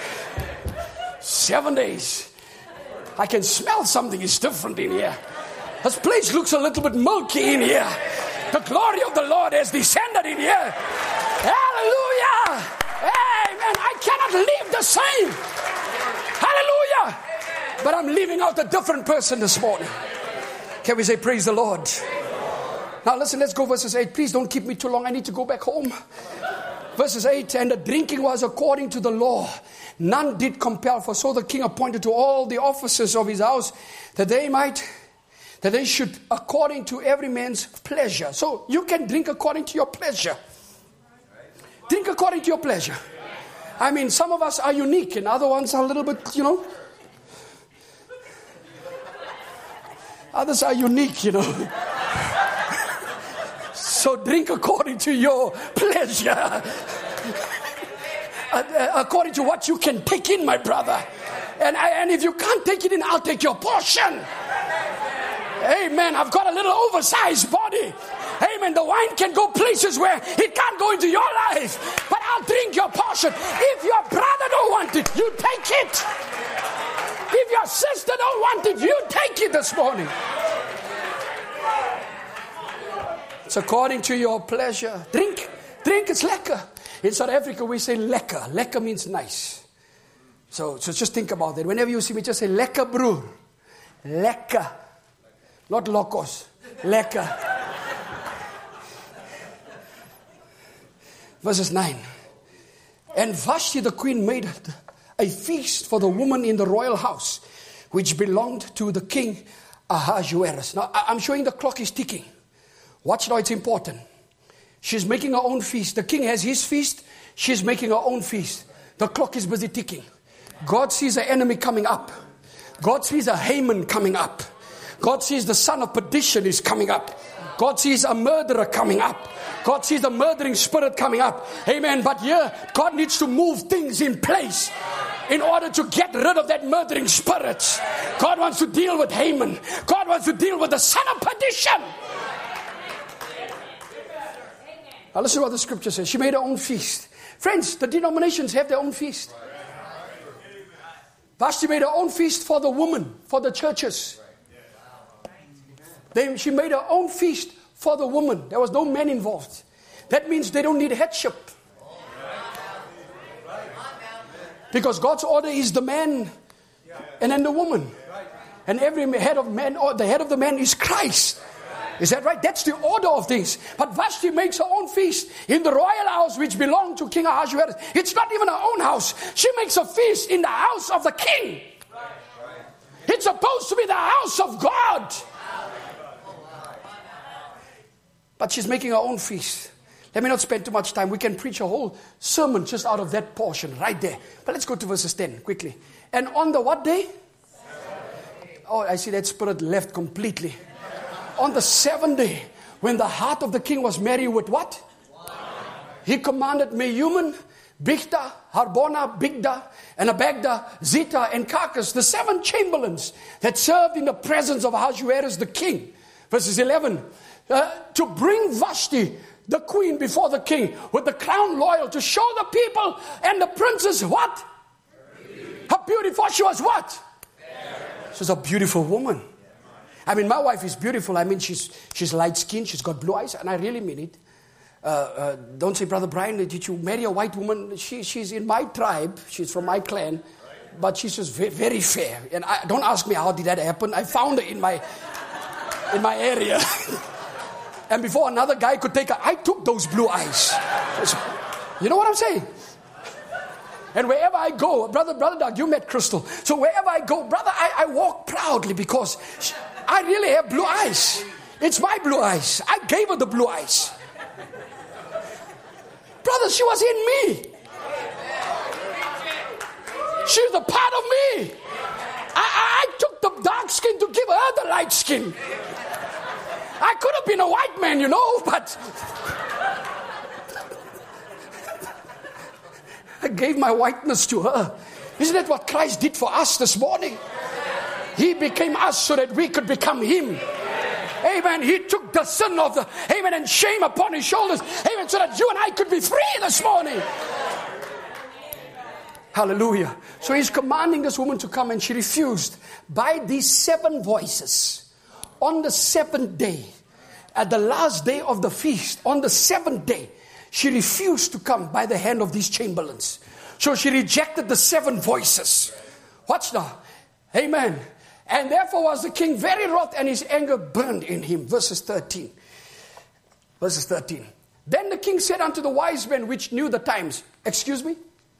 7 days. I can smell something is different in here. This place looks a little bit milky in here. The glory of the Lord has descended in here. Hallelujah. Amen. I cannot leave the same. Hallelujah. But I'm leaving out a different person this morning. Can we say praise the Lord? Now listen, let's go verses 8. Please don't keep me too long. I need to go back home. Verses 8, and the drinking was according to the law. None did compel, for so the king appointed to all the officers of his house that they should according to every man's pleasure. So you can drink according to your pleasure. Drink according to your pleasure. I mean, some of us are unique and other ones are a little bit, others are unique, So drink according to your pleasure. According to what you can take in, my brother. And if you can't take it in, I'll take your portion. Amen. I've got a little oversized body. Amen. The wine can go places where it can't go into your life. But I'll drink your portion. If your brother don't want it, you take it. If your sister don't want it, you take it this morning. It's according to your pleasure. Drink is lekker. In South Africa, we say lekker. Lekker means nice. So just think about that. Whenever you see me, just say lekker broer. Lekker. Not locos. Lekker. Verses 9. And Vashti the queen made a feast for the woman in the royal house, which belonged to the king Ahasuerus. Now, I'm showing the clock is ticking. Watch now, it's important. She's making her own feast. The king has his feast. She's making her own feast. The clock is busy ticking. God sees an enemy coming up. God sees a Haman coming up. God sees the son of perdition is coming up. God sees a murderer coming up. God sees the murdering spirit coming up. Amen. But here, God needs to move things in place in order to get rid of that murdering spirit. God wants to deal with Haman. God wants to deal with the son of perdition. Now listen to what the scripture says. She made her own feast. Friends, the denominations have their own feast. Vashti made her own feast for the woman, for the churches. She made her own feast for the woman. There was no man involved. That means they don't need headship. Because God's order is the man and then the woman. And every head of man, or the head of the man is Christ. Is that right? That's the order of things. But Vashti makes her own feast in the royal house which belonged to King Ahasuerus. It's not even her own house. She makes a feast in the house of the king. It's supposed to be the house of God. But she's making her own feast. Let me not spend too much time. We can preach a whole sermon just out of that portion right there. But let's go to verses 10 quickly. And on the what day? Oh, I see that spirit left completely. On the 7th day, when the heart of the king was merry with what? He commanded Mehuman, Bigtha, Harbona, Bigda, and Abagda, Zita, and Carcass, the 7 chamberlains that served in the presence of Ahasuerus the king. Verses 11, to bring Vashti, the queen, before the king with the crown loyal, to show the people and the princes what? Her beauty, for she was what? She's a beautiful woman. I mean, my wife is beautiful. I mean, she's light-skinned, she's got blue eyes, and I really mean it. Don't say, Brother Brian, did you marry a white woman? She's in my tribe. She's from my clan. But she's just very, very fair. And don't ask me how did that happen. I found her in my area. And before another guy could take her, I took those blue eyes. You know what I'm saying? And wherever I go, Brother Doug, you met Crystal. So wherever I go, brother, I walk proudly because I really have blue eyes. It's my blue eyes. I gave her the blue eyes. Brother, she was in me. She's a part of me. I took the dark skin to give her the light skin. I could have been a white man, you know, but I gave my whiteness to her. Isn't that what Christ did for us this morning? He became us so that we could become Him. Amen. He took the sin of the, amen, and shame upon His shoulders. Amen. So that you and I could be free this morning. Hallelujah. So He's commanding this woman to come, and she refused by these 7 voices. On the 7th day, at the last day of the feast, on the 7th day, she refused to come by the hand of these chamberlains. So she rejected the 7 voices. Watch now. Amen. And therefore was the king very wroth, and his anger burned in him. Verses 13. Verses 13. Then the king said unto the wise men which knew the times. Excuse me?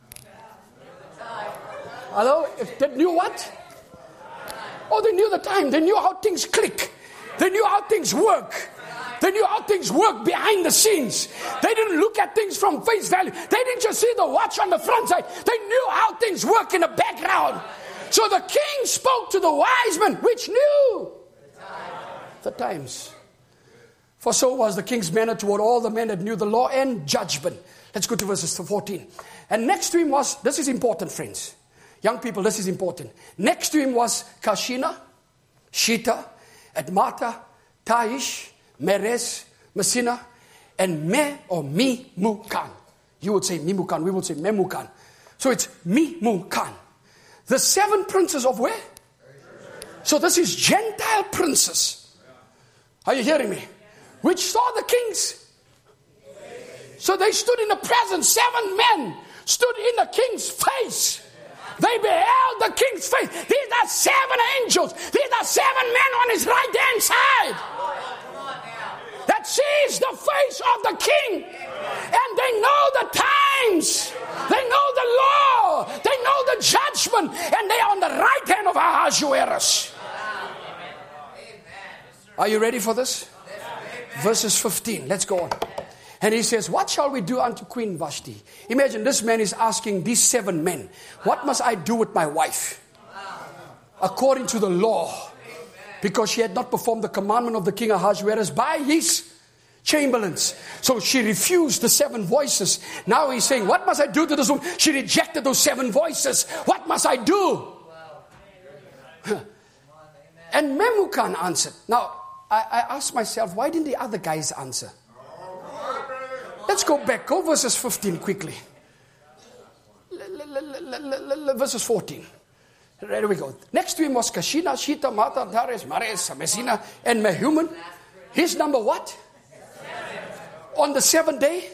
Hello? They knew what? Oh, they knew the time. They knew how things click. They knew how things work. They knew how things work behind the scenes. They didn't look at things from face value. They didn't just see the watch on the front side. They knew how things work in the background. So the king spoke to the wise men, which knew the times. For so was the king's manner toward all the men that knew the law and judgment. Let's go to verses 14. And next to him was, this is important, friends. Young people, this is important. Next to him was Kashina, Shita, Admata, Taish, Meres, Messina, and Memucan. You would say Memucan, we would say Memucan. So it's Memucan. The 7 princes of where? So this is Gentile princes. Are you hearing me? Which saw the kings. So they stood in the presence. 7 men stood in the king's face. They beheld the king's face. These are 7 angels. These are 7 men on his right hand side that sees the face of the king. And they know the times. They know the law. They know the judgment. And they are on the right hand of Ahasuerus. Are you ready for this? Verses 15. Let's go on. And he says, what shall we do unto Queen Vashti? Imagine this man is asking these 7 men, what must I do with my wife? According to the law. Because she had not performed the commandment of the king Ahasuerus by his chamberlains. So she refused the 7 voices. Now he's saying, what must I do to this woman? She rejected those 7 voices. What must I do? And Memucan answered. Now, I asked myself, why didn't the other guys answer? Let's go back. Go verses 15 quickly. Verses 14. There we go. Next to him was Kashina, Shita, Mata, Dares, Mares, Messina, and Mehuman. His number what? On the 7th day?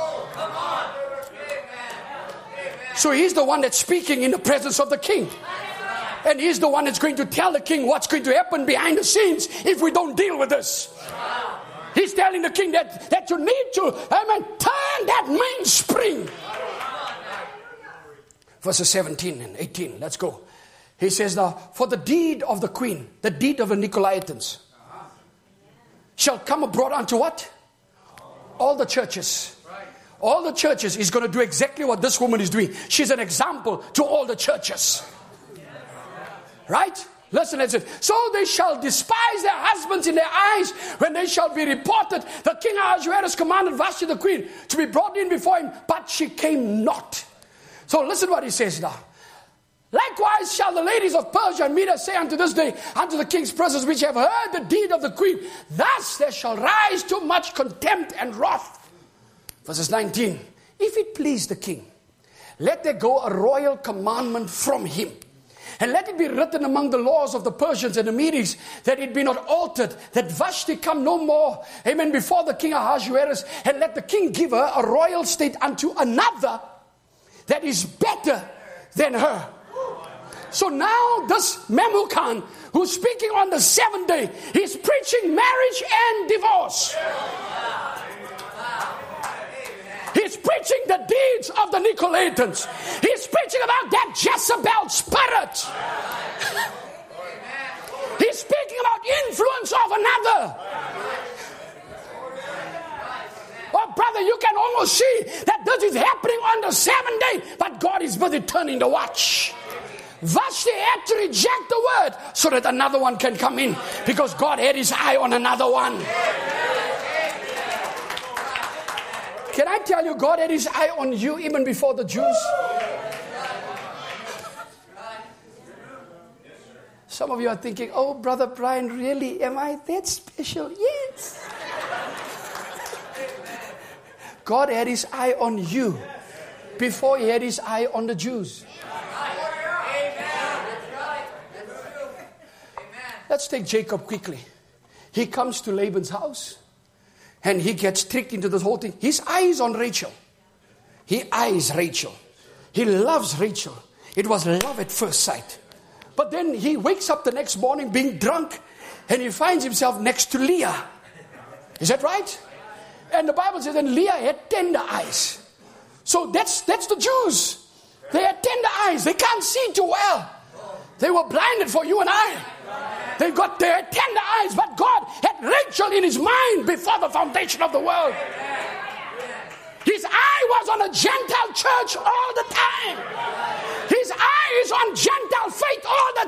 So he's the one that's speaking in the presence of the king. And he's the one that's going to tell the king what's going to happen behind the scenes if we don't deal with this. He's telling the king that you need to, turn that mainspring. Verses 17 and 18. Let's go. He says now, for the deed of the queen, the deed of the Nicolaitans, shall come abroad unto what? All the churches. All the churches is going to do exactly what this woman is doing. She's an example to all the churches. Right? Listen, listen. So they shall despise their husbands in their eyes when they shall be reported. The king Ahasuerus commanded Vashti the queen to be brought in before him, but she came not. So listen what he says now. Likewise shall the ladies of Persia and Media say unto this day, unto the king's presence, which have heard the deed of the queen, thus there shall rise too much contempt and wrath. Verses 19, if it please the king, let there go a royal commandment from him, and let it be written among the laws of the Persians and the Medes, that it be not altered, that Vashti come no more, amen, before the king Ahasuerus, and let the king give her a royal state unto another that is better than her. So now this Memucan, who's speaking on the 7th day, he's preaching marriage and divorce. He's preaching the deeds of the Nicolaitans. He's preaching about that Jezebel spirit. He's speaking about influence of another. Oh, brother, you can almost see that this is happening on the 7th day, but God is busy turning the watch. Vashti had to reject the word so that another one can come in, because God had his eye on another one. Can I tell you, God had his eye on you even before the Jews? Some of you are thinking, oh, Brother Brian, really, am I that special? Yes. God had his eye on you before he had his eye on the Jews. Let's take Jacob quickly. He comes to Laban's house and he gets tricked into this whole thing. His eye is on Rachel. He eyes Rachel. He loves Rachel. It was love at first sight. But then he wakes up the next morning being drunk and he finds himself next to Leah. Is that right? And the Bible says, and Leah had tender eyes. So that's the Jews. They had tender eyes. They can't see too well. They were blinded for you and I. They got their tender eyes, but God had Rachel in his mind before the foundation of the world. His eye was on a Gentile church all the time. His eye is on Gentile faith all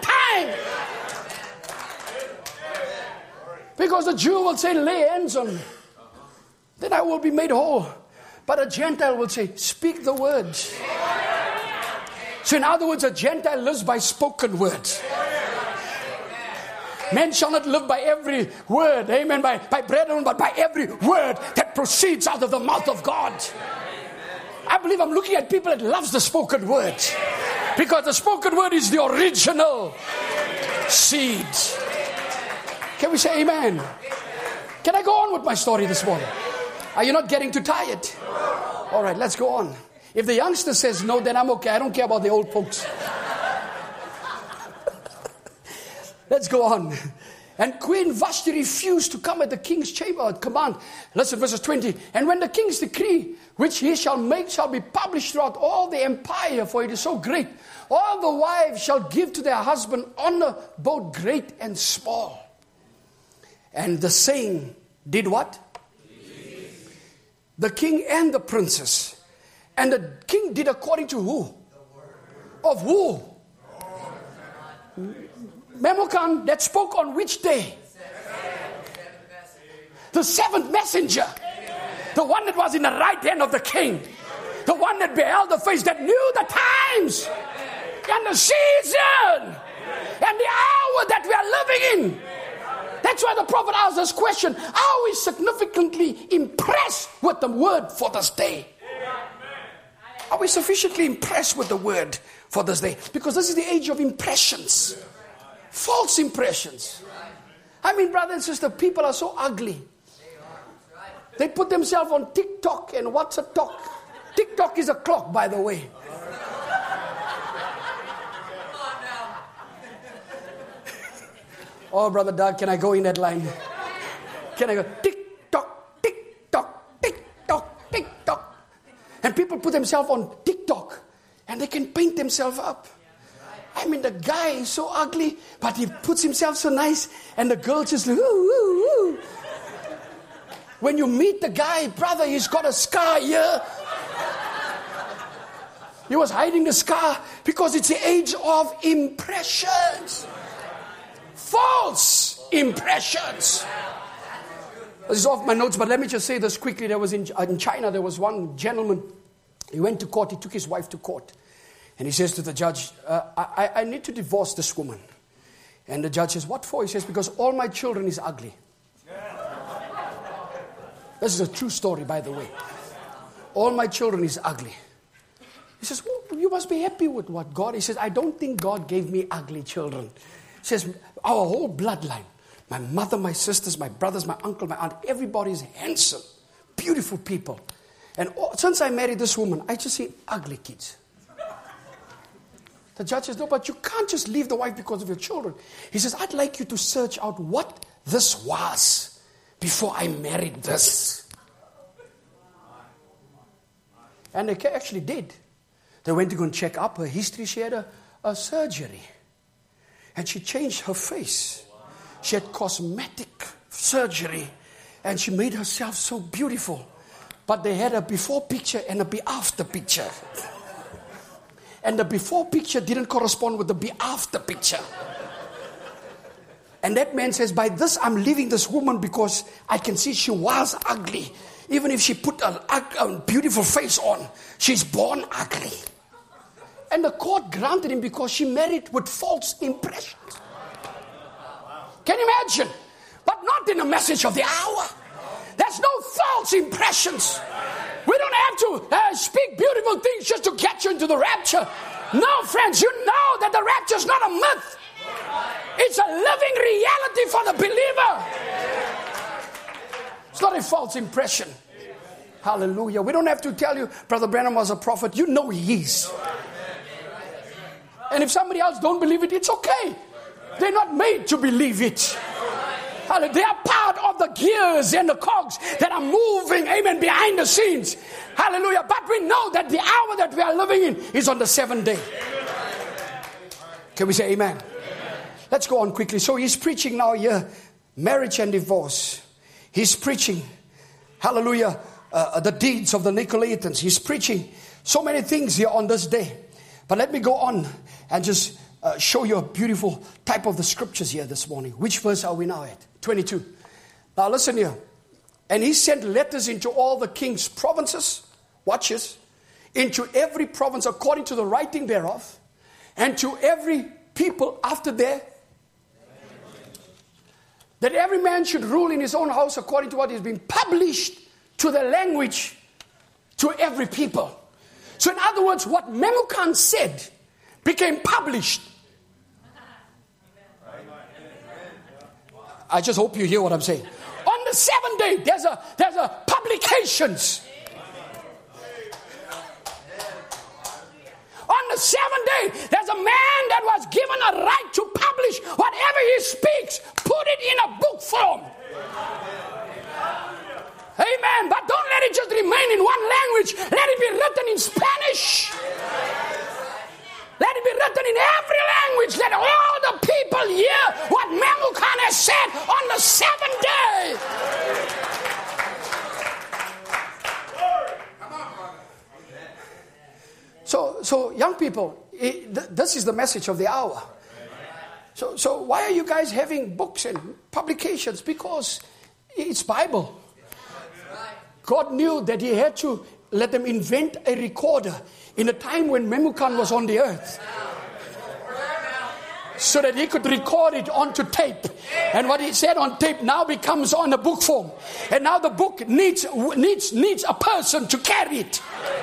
the time. Because the Jew will say, lay hands on me, then I will be made whole. But a Gentile will say, speak the words. So in other words, a Gentile lives by spoken words. Men shall not live by every word, amen, by bread alone, but by every word that proceeds out of the mouth of God. I believe I'm looking at people that loves the spoken word, because the spoken word is the original seed. Can we say amen? Can I go on with my story this morning? Are you not getting too tired? All right, let's go on. If the youngster says no, then I'm okay. I don't care about the old folks. Let's go on. And Queen Vashti refused to come at the king's chamber at command. Listen, verses 20. And when the king's decree, which he shall make, shall be published throughout all the empire, for it is so great, all the wives shall give to their husband honor, both great and small. And the saying did what? The king and the princess. And the king did according to who? Of who? Memucan, that spoke on which day? The 7th messenger. The one that was in the right hand of the king. The one that beheld the face, that knew the times and the season and the hour that we are living in. That's why the prophet asked this question: are we significantly impressed with the word for this day? Are we sufficiently impressed with the word for this day? Because this is the age of impressions. False impressions. I mean, brother and sister, people are so ugly. They put themselves on TikTok and what's a talk. TikTok is a clock, by the way. Oh, Brother Doug, can I go in that line? Can I go TikTok, TikTok, TikTok, TikTok? And people put themselves on TikTok and they can paint themselves up. I mean, the guy is so ugly, but he puts himself so nice, and the girl just, woo, woo, woo. When you meet the guy, brother, he's got a scar here. He was hiding the scar because it's the age of impressions. False impressions. This is off my notes, but let me just say this quickly. There was in China, there was one gentleman. He went to court. He took his wife to court. And he says to the judge, I need to divorce this woman. And the judge says, what for? He says, because all my children is ugly. This is a true story, by the way. All my children is ugly. He says, well, you must be happy with what God. He says, I don't think God gave me ugly children. He says, our whole bloodline, my mother, my sisters, my brothers, my uncle, my aunt, everybody is handsome, beautiful people. And since I married this woman, I just see ugly kids. The judge says, no, but you can't just leave the wife because of your children. He says, I'd like you to search out what this was before I married this. And they actually did. They went to go and check up her history. She had a surgery. And she changed her face. She had cosmetic surgery. And she made herself so beautiful. But they had a before picture and a after picture. And the before picture didn't correspond with the after picture. And that man says, by this I'm leaving this woman because I can see she was ugly. Even if she put a beautiful face on, she's born ugly. And the court granted him because she married with false impressions. Can you imagine? But not in the message of the hour. There's no false impressions. We don't have to speak beautiful things just to get you into the rapture. No, friends, you know that the rapture is not a myth. It's a living reality for the believer. It's not a false impression. Hallelujah. We don't have to tell you, Brother Branham was a prophet. You know he is. And if somebody else don't believe it, it's okay. They're not made to believe it. They are part of the gears and the cogs that are moving, amen, behind the scenes. Hallelujah. But we know that the hour that we are living in is on the 7th day. Can we say amen? Let's go on quickly. So he's preaching now here, marriage and divorce. He's preaching, hallelujah, the deeds of the Nicolaitans. He's preaching so many things here on this day. But let me go on and just show you a beautiful type of the scriptures here this morning. Which verse are we now at? 22. Now listen here. And he sent letters into all the king's provinces. Watch this. Into every province according to the writing thereof. And to every people after their. That every man should rule in his own house according to what is being published to the language to every people. So in other words, what Memucan said became published. I just hope you hear what I'm saying. On the 7th day, there's a publications. On the 7th day, there's a man that was given a right to publish whatever he speaks, put it in a book form. Amen. But don't let it just remain in one language. Let it be written in Spanish. Let it be written in every language. Let all the people hear what Memucan has said on the 7th day. So young people, this is the message of the hour. So why are you guys having books and publications? Because it's Bible. God knew that he had to let them invent a recorder in a time when Memucan was on the earth, so that he could record it onto tape. And what he said on tape now becomes on a book form. And now the book needs a person to carry it.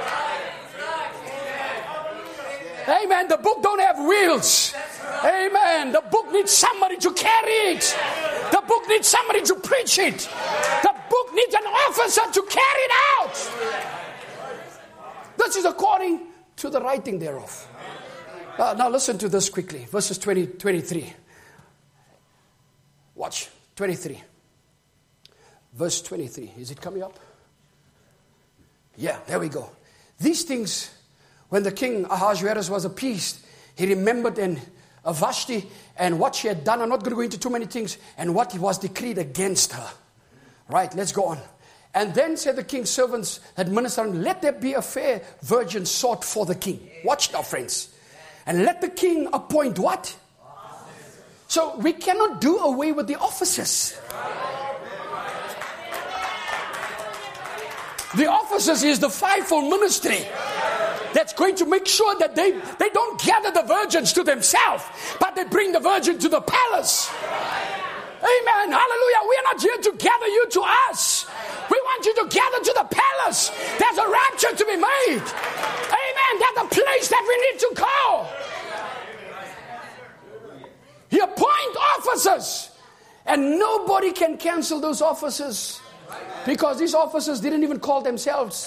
Amen. The book don't have wheels. Amen. The book needs somebody to carry it. The book needs somebody to preach it. The book needs an officer to carry it out. This is according to the writing thereof. Now listen to this quickly. Verses 23. Watch. 23. Verse 23. Is it coming up? Yeah, there we go. These things, when the king Ahasuerus was appeased, he remembered Vashti and what she had done. I'm not going to go into too many things. And what was decreed against her. Right, let's go on. And then said the king's servants that ministered, let there be a fair virgin sought for the king. Watch now, friends. And let the king appoint what? So we cannot do away with the officers. The officers is the fivefold ministry that's going to make sure that they don't gather the virgins to themselves, but they bring the virgin to the palace. Amen. Hallelujah. We are not here to gather you to us. We want you to gather to the palace. There's a rapture to be made. Amen. That's the place that we need to go. He appoints officers. And nobody can cancel those officers. Because these officers didn't even call themselves.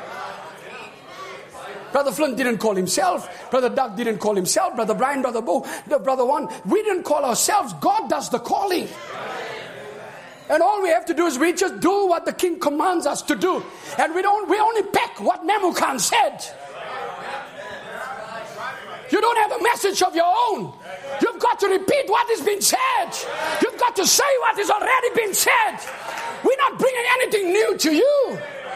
Brother Flint didn't call himself. Brother Doug didn't call himself. Brother Brian, Brother Bo, Brother Juan. We didn't call ourselves. God does the calling. And all we have to do is we just do what the king commands us to do. And we only pick what Memucan said. You don't have a message of your own. You've got to repeat what has been said. You've got to say what has already been said. We're not bringing anything new to you.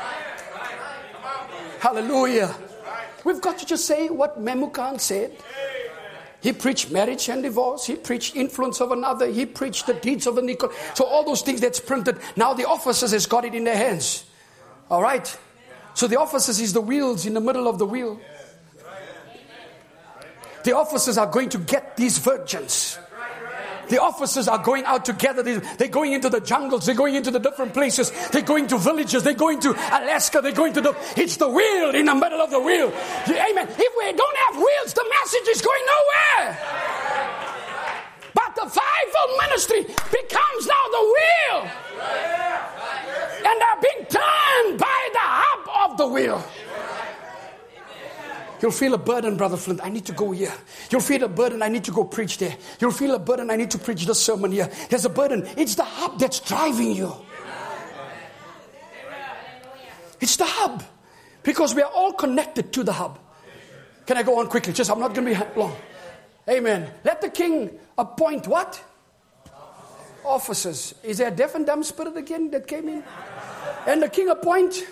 Hallelujah. We've got to just say what Memucan said. He preached marriage and divorce. He preached influence of another. He preached the deeds of the Nicol. So all those things that's printed, now the officers has got it in their hands. All right. So the officers is the wheels in the middle of the wheel. The officers are going to get these virgins. The officers are going out together. They're going into the jungles. They're going into the different places. They're going to villages. They're going to Alaska. They're going to it's the wheel in the middle of the wheel. Amen. If we don't have wheels, the message is going nowhere. But the fivefold ministry becomes now the wheel. And they're being turned by the hub of the wheel. You'll feel a burden, Brother Flint. I need to go here. You'll feel a burden. I need to go preach there. You'll feel a burden. I need to preach this sermon here. There's a burden. It's the hub that's driving you. It's the hub. Because we are all connected to the hub. Can I go on quickly? I'm not going to be long. Amen. Let the king appoint what? Officers. Is there a deaf and dumb spirit again that came in? And the king appoint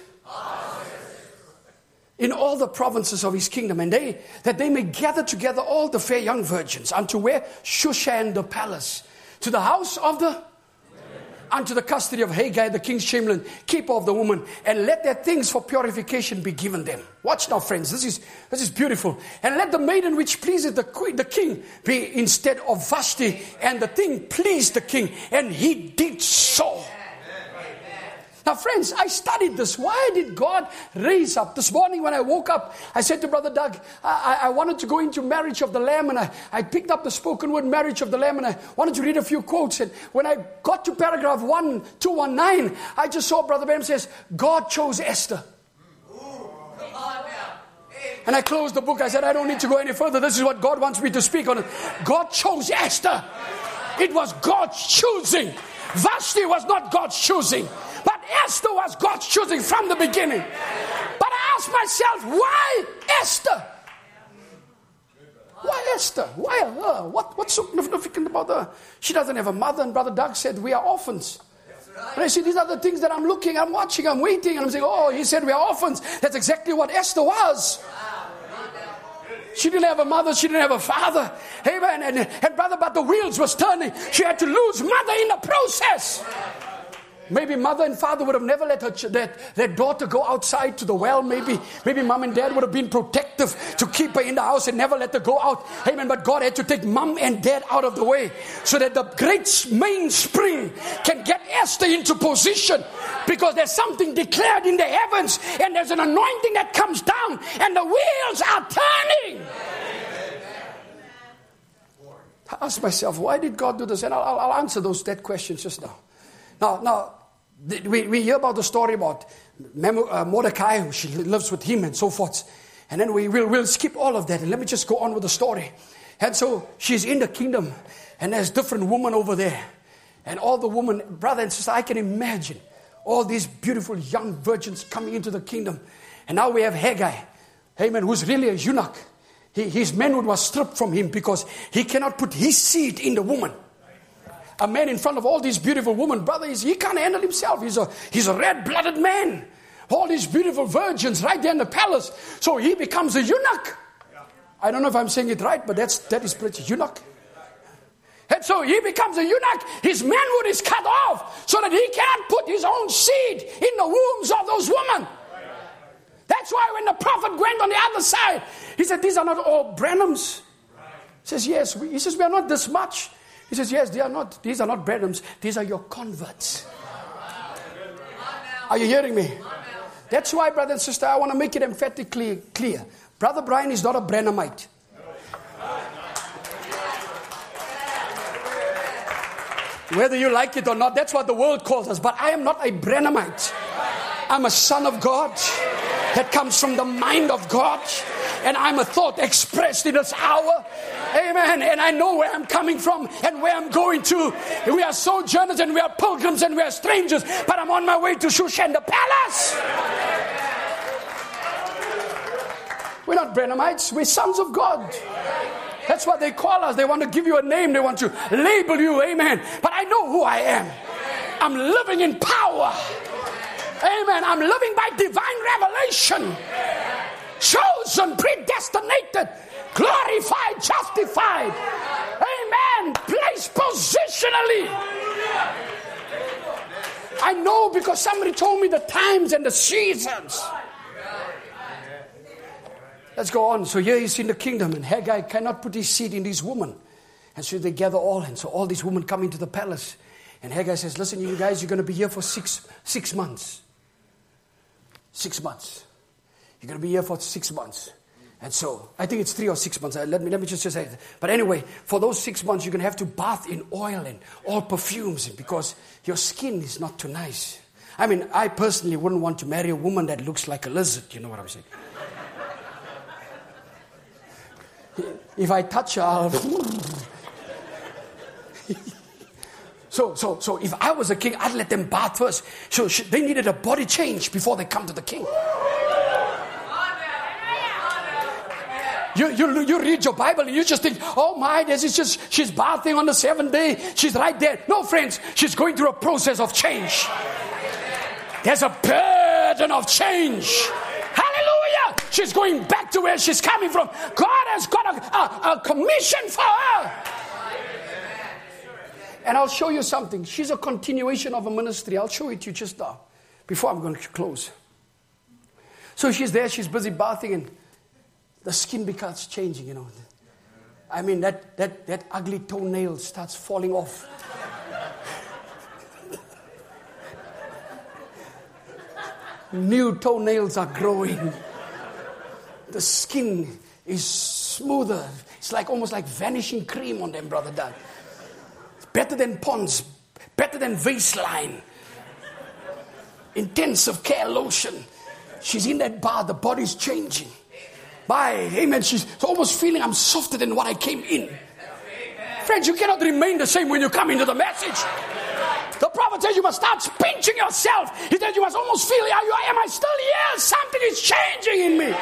in all the provinces of his kingdom, and that they may gather together all the fair young virgins unto where? Shushan the palace, to the house of the unto the custody of Haggai the king's chamberlain, keeper of the woman, and let their things for purification be given them. Watch now, friends, this is beautiful. And let the maiden which pleases the king be instead of Vashti, and the thing pleased the king, and he did so. Now, friends, I studied this. Why did God raise up? This morning when I woke up, I said to Brother Doug, I wanted to go into Marriage of the Lamb, and I picked up the spoken word Marriage of the Lamb, and I wanted to read a few quotes. And when I got to paragraph 1219, I just saw Brother Bam says, God chose Esther. And I closed the book. I said, I don't need to go any further. This is what God wants me to speak on. God chose Esther. It was God's choosing. Vashti was not God's choosing. But Esther was God's choosing from the beginning. But I asked myself, why Esther? Why Esther? Why her? What's so significant about her? She doesn't have a mother, and Brother Doug said, we are orphans. And I see these are the things that I'm looking, I'm watching, I'm waiting, and I'm saying, oh, he said we are orphans. That's exactly what Esther was. She didn't have a mother, she didn't have a father. Amen. And brother, but the wheels was turning. She had to lose mother in the process. Maybe mother and father would have never let their daughter go outside to the well. Maybe mom and dad would have been protective to keep her in the house and never let her go out. Amen. But God had to take mom and dad out of the way so that the great mainspring can get Esther into position, because there's something declared in the heavens and there's an anointing that comes down and the wheels are turning. I asked myself, why did God do this? And I'll answer that questions just now. Now, we hear about the story about Mordecai, who she lives with him and so forth. And then we'll skip all of that. And let me just go on with the story. And so she's in the kingdom. And there's different women over there. And all the women, brother and sister, I can imagine all these beautiful young virgins coming into the kingdom. And now we have Haggai, amen, who's really a eunuch. his manhood was stripped from him because he cannot put his seed in the woman. A man in front of all these beautiful women, brother, he can't handle himself. He's a red-blooded man. All these beautiful virgins right there in the palace. So he becomes a eunuch. I don't know if I'm saying it right, but that is pretty eunuch. And so he becomes a eunuch. His manhood is cut off so that he cannot put his own seed in the wombs of those women. That's why when the prophet went on the other side, he said, these are not all Branhams. He says, yes. He says, we are not this much. He says, yes, they are not. These are not Branhams. These are your converts. Are you hearing me? That's why, brother and sister, I want to make it emphatically clear. Brother Brian is not a Branhamite. Whether you like it or not, that's what the world calls us. But I am not a Branhamite. I'm a son of God that comes from the mind of God. And I'm a thought expressed in this hour. Amen. And I know where I'm coming from and where I'm going to. We are sojourners and we are pilgrims and we are strangers. But I'm on my way to Shushan, the palace. We're not Branhamites. We're sons of God. That's what they call us. They want to give you a name. They want to label you. Amen. But I know who I am. I'm living in power. Amen. I'm living by divine revelation. Chosen, predestinated, glorified, justified. Amen. Placed positionally. I know because somebody told me the times and the seasons. Let's go on. So here he's in the kingdom, and Haggai cannot put his seed in these women. And so they gather all, and so all these women come into the palace. And Haggai says, listen, you guys, you're going to be here for six months. 6 months. You're going to be here for 6 months. And so, I think it's 3 or 6 months. Let me just say it. But anyway, for those 6 months, you're going to have to bath in oil and all perfumes because your skin is not too nice. I mean, I personally wouldn't want to marry a woman that looks like a lizard. You know what I'm saying? If I touch her, I'll... So if I was a king, I'd let them bath first. So they needed a body change before they come to the king. You read your Bible and you just think, oh my, this is just, she's bathing on the 7th day. She's right there. No, friends, she's going through a process of change. There's a burden of change. Hallelujah. She's going back to where she's coming from. God has got a commission for her. And I'll show you something. She's a continuation of a ministry. I'll show it to you just now, before I'm going to close. So she's there, she's busy bathing, and the skin becomes changing, you know. I mean, that ugly toenail starts falling off. New toenails are growing. The skin is smoother. It's like almost like vanishing cream on them, Brother Doug. Better than Pond's, better than Vaseline. Intensive care lotion. She's in that bath, the body's changing. Amen. She's almost feeling I'm softer than what I came in. Friends, you cannot remain the same when you come into the message. The prophet says you must start pinching yourself. He says you must almost feel, am I still here? Something is changing in me.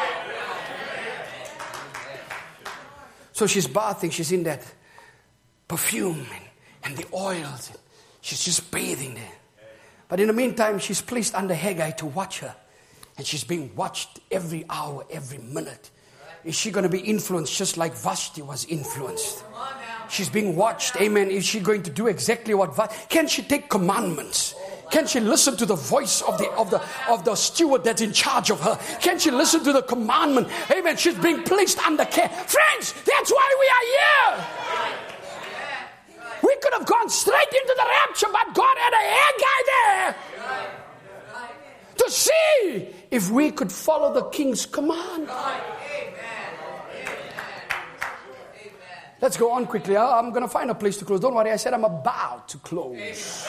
So she's bathing, she's in that perfume and the oils. And she's just bathing there. But in the meantime, she's placed under Haggai to watch her. And she's being watched every hour, every minute. Is she going to be influenced just like Vashti was influenced? She's being watched. Amen. Is she going to do exactly what Vashti? Can she take commandments? Can she listen to the voice of the steward that's in charge of her? Can she listen to the commandment? Amen. She's being placed under care. Friends, that's why we are here. We could have gone straight into the rapture, but God had a Haggai there to see if we could follow the king's command. Let's go on quickly. I'm going to find a place to close. Don't worry, I said I'm about to close.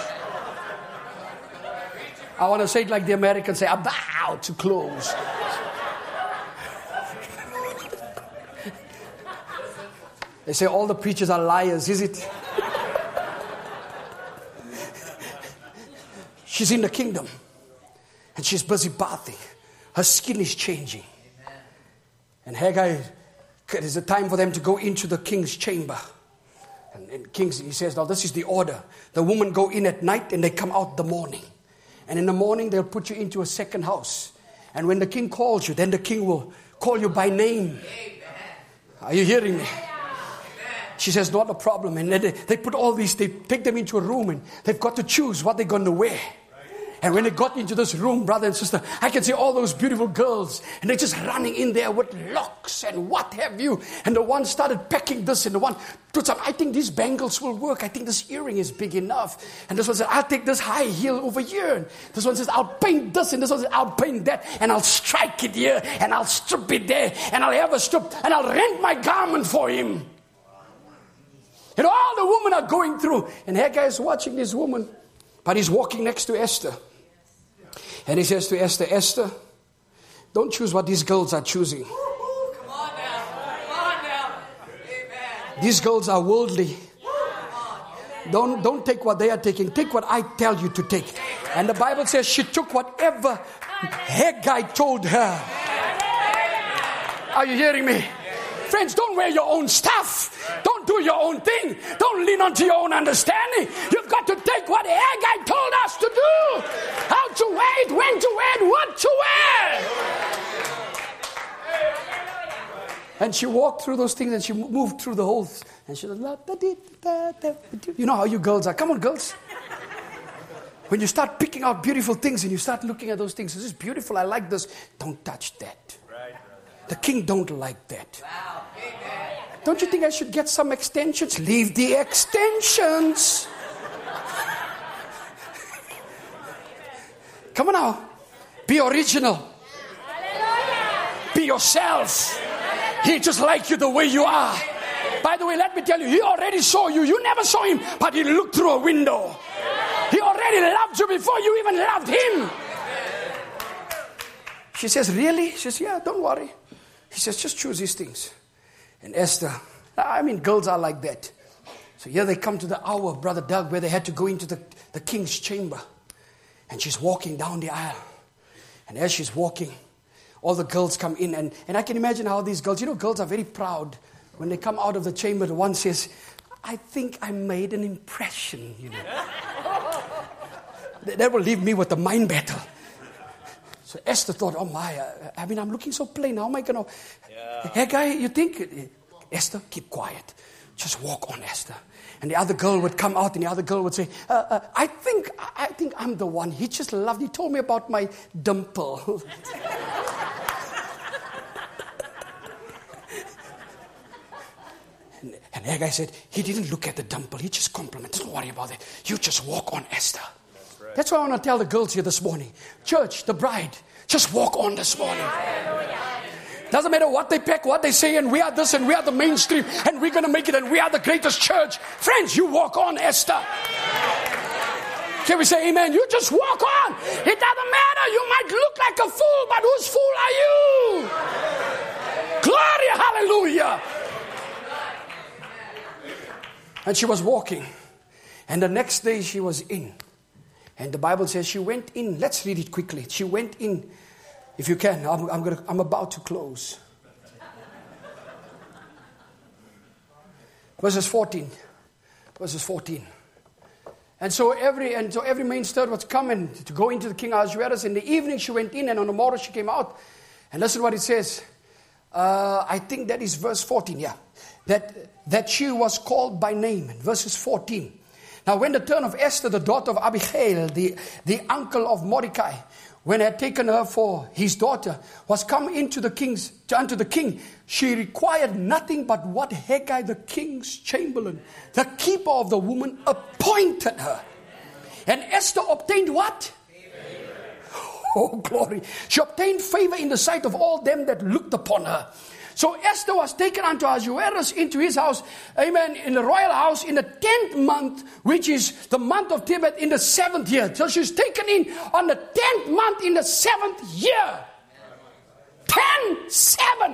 I want to say it like the Americans say, about to close. They say all the preachers are liars, is it? She's in the kingdom. And she's busy bathing. Her skin is changing. And Haggai it is a time for them to go into the king's chamber. And he says, now this is the order. The women go in at night and they come out the morning. And in the morning they'll put you into a second house. And when the king calls you, then the king will call you by name. Are you hearing me? She says, not a problem. And then they put all these, they take them into a room and they've got to choose what they're going to wear. And when they got into this room, brother and sister, I can see all those beautiful girls. And they're just running in there with locks and what have you. And the one started packing this and the one put some, I think these bangles will work. I think this earring is big enough. And this one said, I'll take this high heel over here. And this one says, I'll paint this. And this one says, I'll paint that. And I'll strike it here. And I'll strip it there. And I'll have a strip. And I'll rent my garment for him. And all the women are going through. And Haggai is watching this woman. But he's walking next to Esther. And he says to Esther, Esther, don't choose what these girls are choosing. Come on now. Come on now. Amen. These girls are worldly. Don't take what they are taking. Take what I tell you to take. And the Bible says she took whatever Haggai told her. Are you hearing me? Friends, don't wear your own stuff. Don't do your own thing. Don't lean onto your own understanding. You've got to take what Haggai told us to do. How to wear it, when to wear it, what to wear. And she walked through those things and she moved through the whole. And she was you know how you girls are. Come on, girls. When you start picking out beautiful things and you start looking at those things, this is beautiful, I like this. Don't touch that. The king don't like that. Wow. Don't you think I should get some extensions? Leave the extensions. Come on now. Be original. Be yourself. He just likes you the way you are. By the way, let me tell you, he already saw you. You never saw him, but he looked through a window. He already loved you before you even loved him. She says, really? She says, yeah, don't worry. He says, just choose these things. And Esther, I mean, girls are like that. So here they come to the hour, Brother Doug, where they had to go into the king's chamber. And she's walking down the aisle. And as she's walking, all the girls come in. And I can imagine how these girls, girls are very proud. When they come out of the chamber, the one says, I think I made an impression, That will leave me with the mind battle. So Esther thought, oh my, I'm looking so plain. How am I going to... Haggai, you think? Esther, keep quiet. Just walk on, Esther. And the other girl would come out and the other girl would say, I think I'm the one. He just loved, he told me about my dimple. And Haggai said, he didn't look at the dimple. He just complimented. Don't worry about it. You just walk on, Esther. That's what I want to tell the girls here this morning. Church, the bride, just walk on this morning. Doesn't matter what they pack, what they say, and we are this and we are the mainstream and we're going to make it and we are the greatest church. Friends, you walk on, Esther. Can we say amen? You just walk on. It doesn't matter. You might look like a fool, but whose fool are you? Glory, hallelujah. And she was walking. And the next day she was in. And the Bible says she went in. Let's read it quickly. She went in. If you can, I'm about to close. Verses 14. And so every main steward was coming to go into the King Ahasuerus. In the evening she went in, and on the morrow she came out. And listen what it says. I think that is verse 14. Yeah, that she was called by name. In verses 14. Now when the turn of Esther, the daughter of Abihail, the uncle of Mordecai, when he had taken her for his daughter, was come unto the king, she required nothing but what Haggai, the king's chamberlain, the keeper of the woman, appointed her. And Esther obtained what? Favor. Oh, glory. She obtained favor in the sight of all them that looked upon her. So Esther was taken unto Ahasuerus into his house, amen, in the royal house in the 10th month, which is the month of Tebet, in the 7th year. So she's taken in on the 10th month in the 7th year. 10-7.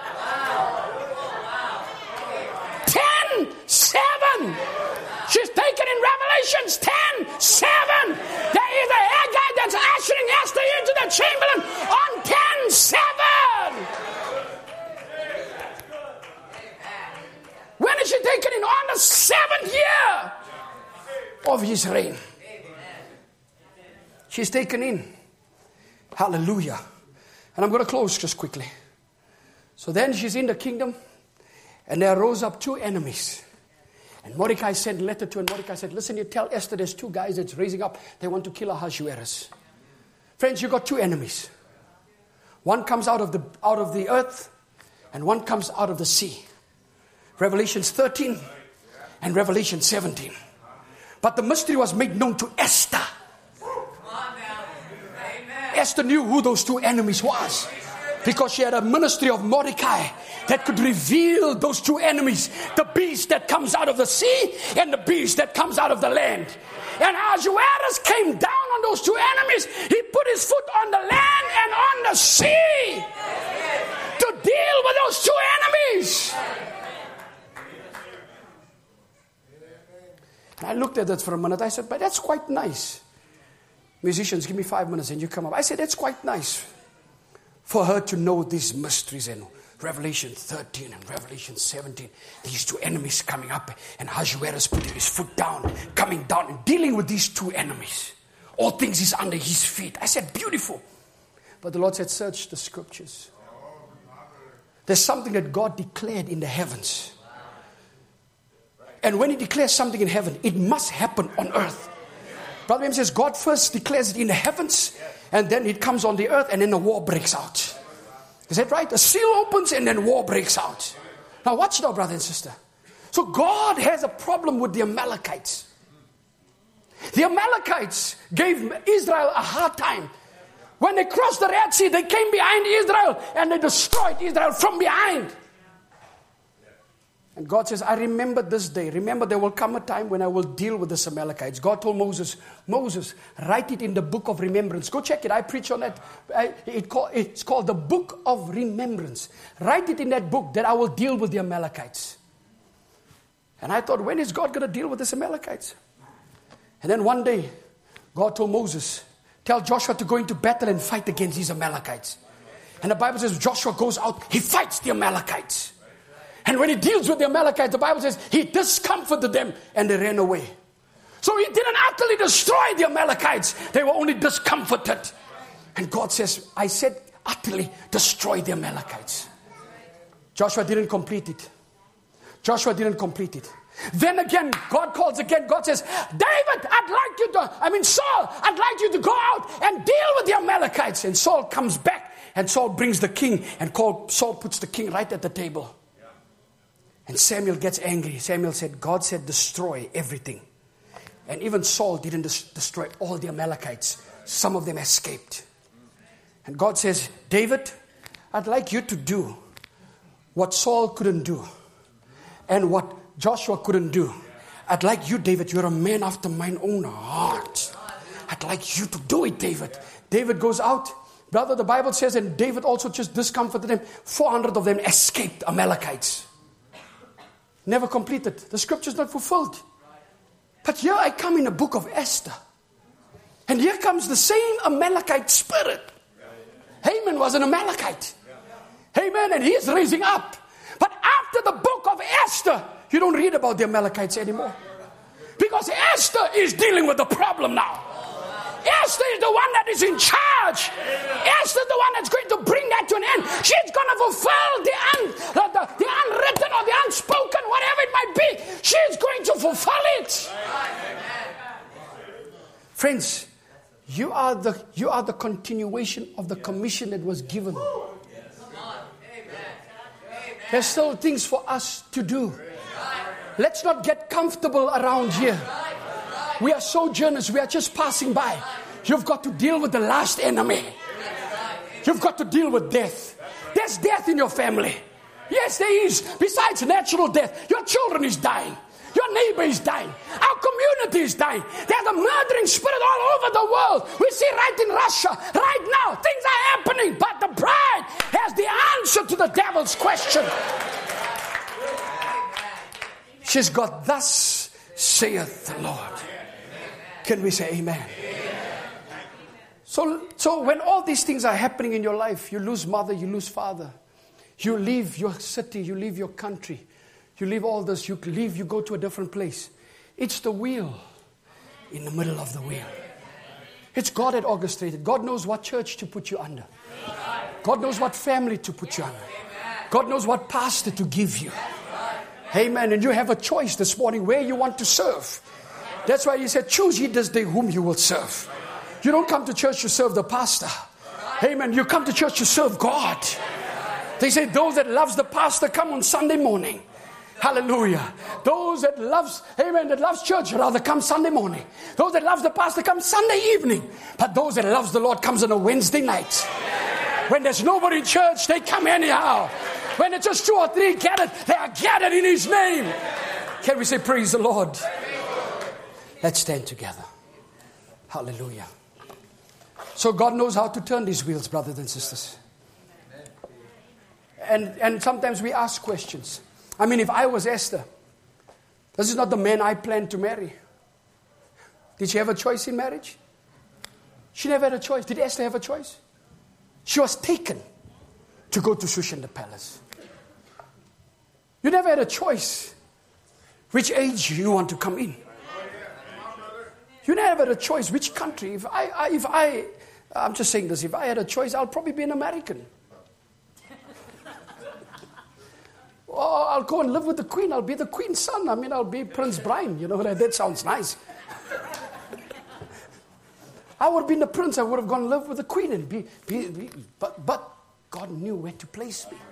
10-7. She's taken in Revelations 10-7. There is a Haggai that's ushering Esther into the chamberlain on 10-7. 7th year of his reign. She's taken in. Hallelujah. And I'm going to close just quickly. So then she's in the kingdom, and there rose up 2 enemies. And Mordecai sent a letter to her, and Mordecai said, listen, you tell Esther there's 2 guys that's raising up. They want to kill Ahasuerus. Friends, you got 2 enemies. One comes out of the earth, and one comes out of the sea. Revelations 13 and Revelation 17. But the mystery was made known to Esther. Esther knew who those 2 enemies was, because she had a ministry of Mordecai that could reveal those 2 enemies, the beast that comes out of the sea and the beast that comes out of the land. And Ahasuerus came down on those 2 enemies. He put his foot on the land and on the sea to deal with those 2 enemies. And I looked at that for a minute. I said, but that's quite nice. Musicians, give me 5 minutes and you come up. I said, it's quite nice for her to know these mysteries in Revelation 13 and Revelation 17. These 2 enemies coming up, and Ahasuerus putting his foot down, coming down and dealing with these 2 enemies. All things is under his feet. I said, beautiful. But the Lord said, search the scriptures. There's something that God declared in the heavens. And when he declares something in heaven, it must happen on earth. Brother William says God first declares it in the heavens, and then it comes on the earth, and then a war breaks out. Is that right? A seal opens and then war breaks out. Now watch now, brother and sister. So God has a problem with the Amalekites. The Amalekites gave Israel a hard time. When they crossed the Red Sea, they came behind Israel and they destroyed Israel from behind. And God says, I remember this day. Remember, there will come a time when I will deal with the Amalekites. God told Moses, write it in the book of remembrance. Go check it. I preach on that. It's called the book of remembrance. Write it in that book that I will deal with the Amalekites. And I thought, when is God going to deal with the Amalekites? And then one day, God told Moses, tell Joshua to go into battle and fight against these Amalekites. And the Bible says Joshua goes out, he fights the Amalekites. And when he deals with the Amalekites, the Bible says he discomforted them and they ran away. So he didn't utterly destroy the Amalekites. They were only discomforted. And God says, I said utterly destroy the Amalekites. Joshua didn't complete it. Then again, God calls again. God says, David, Saul, I'd like you to go out and deal with the Amalekites. And Saul comes back and Saul brings the king, and Saul puts the king right at the table. And Samuel gets angry. Samuel said, God said destroy everything. And even Saul didn't destroy all the Amalekites. Some of them escaped. And God says, David, I'd like you to do what Saul couldn't do and what Joshua couldn't do. I'd like you, David, you're a man after mine own heart. I'd like you to do it, David. David goes out. Brother, the Bible says, and David also just discomforted them. 400 of them escaped Amalekites. Never completed. The scripture's not fulfilled. But here I come in the book of Esther. And here comes the same Amalekite spirit. Haman was an Amalekite. Amen. And he is raising up. But after the book of Esther, you don't read about the Amalekites anymore. Because Esther is dealing with the problem now. Esther is the one that is in charge. Esther is the one that's going to bring that to an end. She's going to fulfill the unwritten or the unspoken, whatever it might be. She's going to fulfill it. Friends, you are the continuation of the commission that was given. There's still things for us to do. Let's not get comfortable around here. We are sojourners. We are just passing by. You've got to deal with the last enemy. You've got to deal with death. There's death in your family. Yes, there is. Besides natural death, your children is dying. Your neighbor is dying. Our community is dying. There's a murdering spirit all over the world. We see right in Russia, right now, things are happening. But the bride has the answer to the devil's question. She's got, thus saith the Lord. Can we say amen? So when all these things are happening in your life, you lose mother, you lose father. You leave your city, you leave your country. You leave all this, you leave, you go to a different place. It's the wheel in the middle of the wheel. It's God that orchestrated. God knows what church to put you under. God knows what family to put you under. God knows what pastor to give you. Amen. And you have a choice this morning where you want to serve. That's why he said, choose ye this day whom you will serve. You don't come to church to serve the pastor. Amen. You come to church to serve God. They say those that loves the pastor come on Sunday morning. Hallelujah. Those that loves, amen, that loves church rather come Sunday morning. Those that loves the pastor come Sunday evening. But those that loves the Lord comes on a Wednesday night. When there's nobody in church, they come anyhow. When it's just 2 or 3 gathered, they are gathered in His name. Can we say praise the Lord? Let's stand together. Hallelujah. So God knows how to turn these wheels, brothers and sisters. And sometimes we ask questions. I mean, if I was Esther, this is not the man I planned to marry. Did she have a choice in marriage? She never had a choice. Did Esther have a choice? She was taken to go to Shushan the palace. You never had a choice which age you want to come in. You never had a choice which country. I'm just saying this, if I had a choice, I'll probably be an American. Oh, I'll go and live with the queen. I'll be the queen's son. I mean, I'll be Prince Brian. You know, that sounds nice. I would have been the prince. I would have gone and live with the queen. And but God knew where to place me.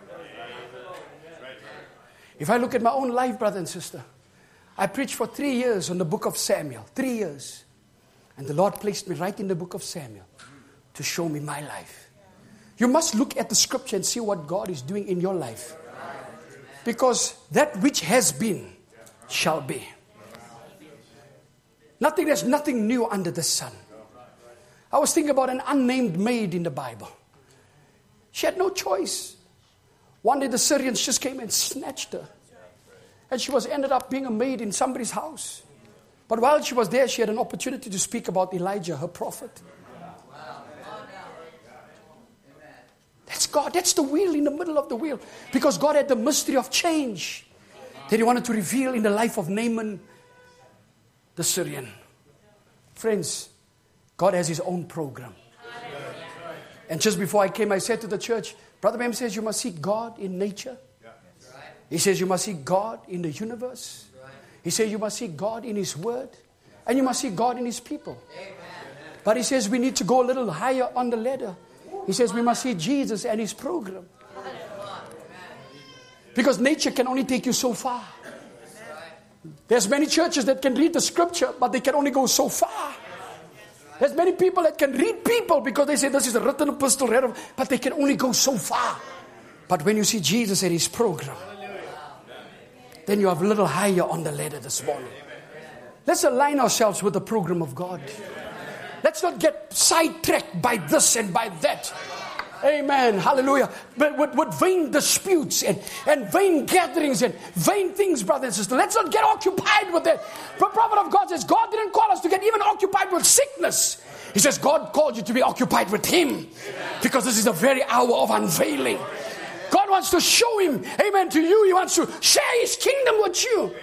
If I look at my own life, brother and sister, I preached for 3 years on the book of Samuel. 3 years. And the Lord placed me right in the book of Samuel to show me my life. You must look at the scripture and see what God is doing in your life. Because that which has been shall be. There's nothing new under the sun. I was thinking about an unnamed maid in the Bible. She had no choice. One day the Syrians just came and snatched her. And she ended up being a maid in somebody's house. But while she was there, she had an opportunity to speak about Elijah, her prophet. That's God. That's the wheel in the middle of the wheel. Because God had the mystery of change that He wanted to reveal in the life of Naaman, the Syrian. Friends, God has His own program. And just before I came, I said to the church, Brother Bam says you must seek God in nature. He says you must seek God in the universe. He says you must seek God in His word. And you must seek God in His people. But He says we need to go a little higher on the ladder. He says we must see Jesus and His program. Because nature can only take you so far. There's many churches that can read the scripture, but they can only go so far. There's many people that can read people because they say this is a written epistle, but they can only go so far. But when you see Jesus and His program, then you have a little higher on the ladder this morning. Let's align ourselves with the program of God. Let's not get sidetracked by this and by that. Amen. Hallelujah. But with vain disputes and vain gatherings and vain things, brothers and sisters. Let's not get occupied with that. The prophet of God says God didn't call us to get even occupied with sickness. He says God called you to be occupied with Him. Because this is the very hour of unveiling. God wants to show Him, amen, to you. He wants to share His kingdom with you.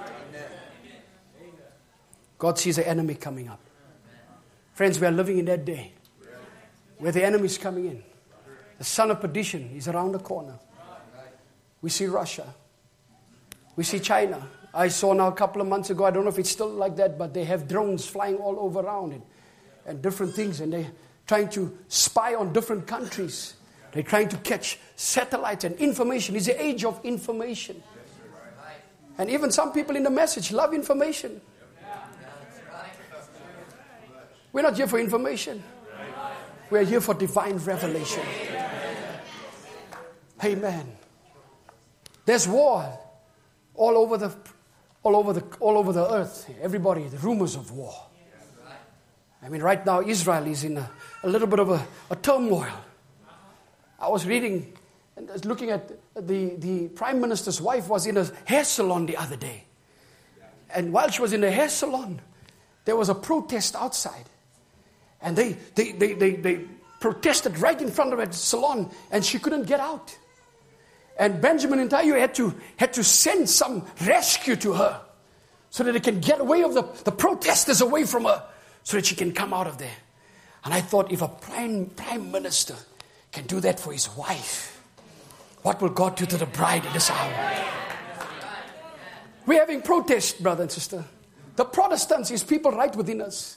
God sees the enemy coming up. Friends, we are living in that day where the enemy is coming in. The son of perdition is around the corner. We see Russia. We see China. I saw now a couple of months ago, I don't know if it's still like that, but they have drones flying all over around and different things. And they're trying to spy on different countries. They're trying to catch satellites and information. It's the age of information. And even some people in the message love information. We're not here for information. We're here for divine revelation. Amen. There's war all over the earth. Everybody, the rumors of war. I mean, right now Israel is in a little bit of a turmoil. I was reading and looking at the Prime Minister's wife was in a hair salon the other day. And while she was in the hair salon, there was a protest outside. And they protested right in front of her salon, and she couldn't get out. And Benjamin Intayu had to send some rescue to her so that they can get away of the protesters away from her so that she can come out of there. And I thought, if a prime minister can do that for his wife, what will God do to the bride in this hour? We're having protests, brother and sister. The Protestants is people right within us.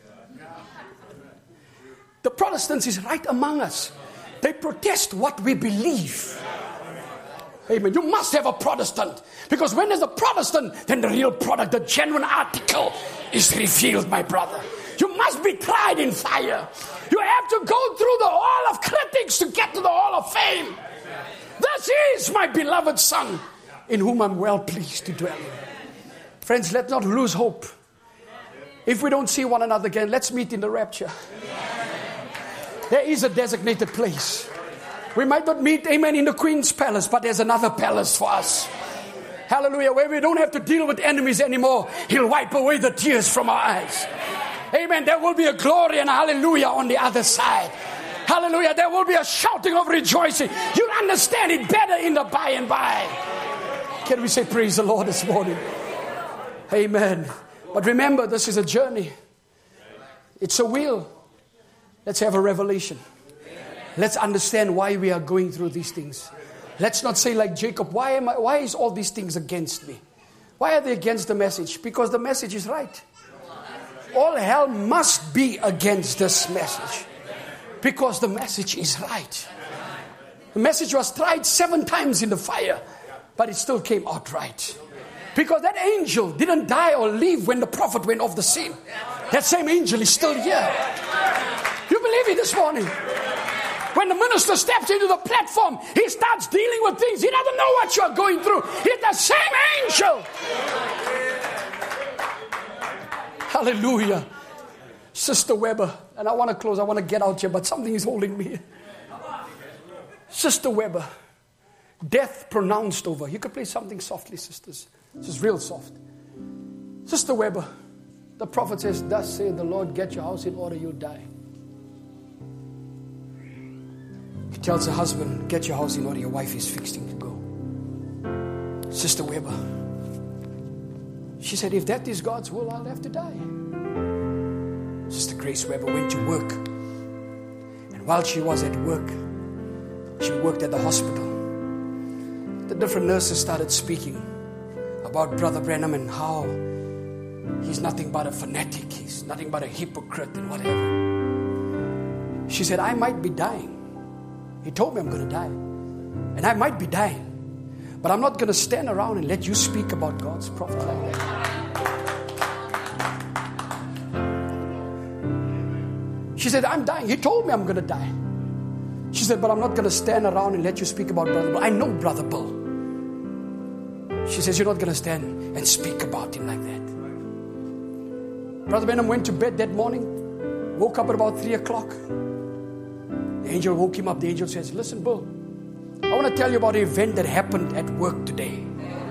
The Protestants is right among us. They protest what we believe. Amen. You must have a Protestant. Because when there's a Protestant, then the real product, the genuine article is revealed, my brother. You must be tried in fire. You have to go through the hall of critics to get to the hall of fame. This is my beloved Son, in whom I'm well pleased to dwell. Friends, let's not lose hope. If we don't see one another again, let's meet in the rapture. There is a designated place. We might not meet, amen, in the Queen's Palace, but there's another palace for us. Hallelujah, where we don't have to deal with enemies anymore. He'll wipe away the tears from our eyes. Amen, there will be a glory and a hallelujah on the other side. Hallelujah, there will be a shouting of rejoicing. You'll understand it better in the by and by. Can we say praise the Lord this morning? Amen. But remember, this is a journey. It's a wheel. Let's have a revelation. Let's understand why we are going through these things. Let's not say like Jacob, why is all these things against me? Why are they against the message? Because the message is right. All hell must be against this message. Because the message is right. The message was tried 7 times in the fire, but it still came out right. Because that angel didn't die or leave when the prophet went off the scene. That same angel is still here. You believe it this morning? When the minister steps into the platform, he starts dealing with things. He doesn't know what you're going through. He's the same angel. Hallelujah. Sister Weber, and I want to close. I want to get out here, but something is holding me. Sister Weber, death pronounced over. You could play something softly, sisters. This is real soft. Sister Weber, the prophet says, thus saith the Lord, get your house in order, you'll die. He tells the husband, get your house in order, your wife is fixing to go. Sister Weber, she said, if that is God's will, I'll have to die. Sister Grace Weber went to work. And while she was at work, she worked at the hospital. The different nurses started speaking about Brother Branham and how he's nothing but a fanatic. He's nothing but a hypocrite and whatever. She said, I might be dying. He told me I'm going to die. And I might be dying. But I'm not going to stand around and let you speak about God's prophet like that. She said, I'm dying. He told me I'm going to die. She said, but I'm not going to stand around and let you speak about Brother Bill. I know Brother Bill. She says, you're not going to stand and speak about him like that. Brother Branham went to bed that morning, woke up at about 3 o'clock. The angel woke him up. The angel says, listen, Bill, I want to tell you about an event that happened at work today.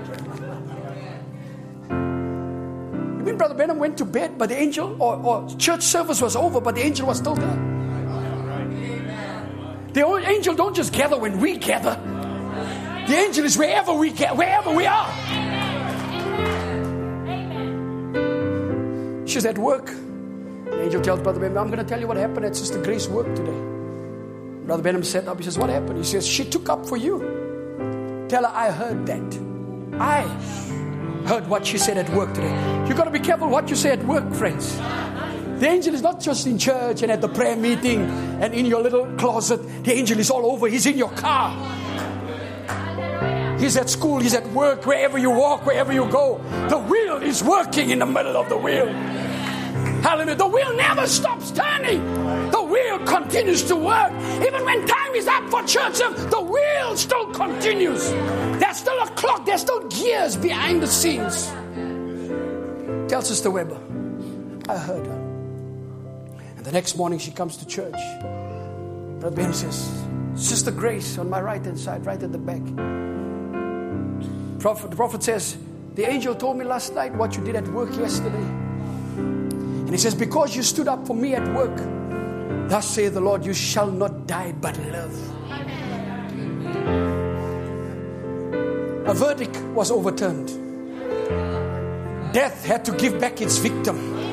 You mean Brother Branham went to bed, but the angel, or church service was over, but the angel was still there? The angel don't just gather when we gather. The angel is wherever we are. She's at work. The angel tells Brother Branham, I'm going to tell you what happened at Sister Grace's work today. Brother Branham sat up. He says, what happened? He says, she took up for you. Tell her I heard that. I heard what she said at work today. You've got to be careful what you say at work, friends. The angel is not just in church and at the prayer meeting and in your little closet. The angel is all over. He's in your car. He's at school. He's at work. Wherever you walk, wherever you go. The wheel is working in the middle of the wheel. Hallelujah. The wheel never stops turning. The wheel continues to work. Even when time is up for church, the wheel still continues. There's still a clock. There's still gears behind the scenes. Tell Sister Weber, I heard her. And the next morning she comes to church. Brother Ben says, Sister Grace on my right hand side, right at the back. The prophet says, the angel told me last night what you did at work yesterday. And he says, because you stood up for me at work, thus saith the Lord, you shall not die but live. a verdict was overturned. Death had to give back its victim.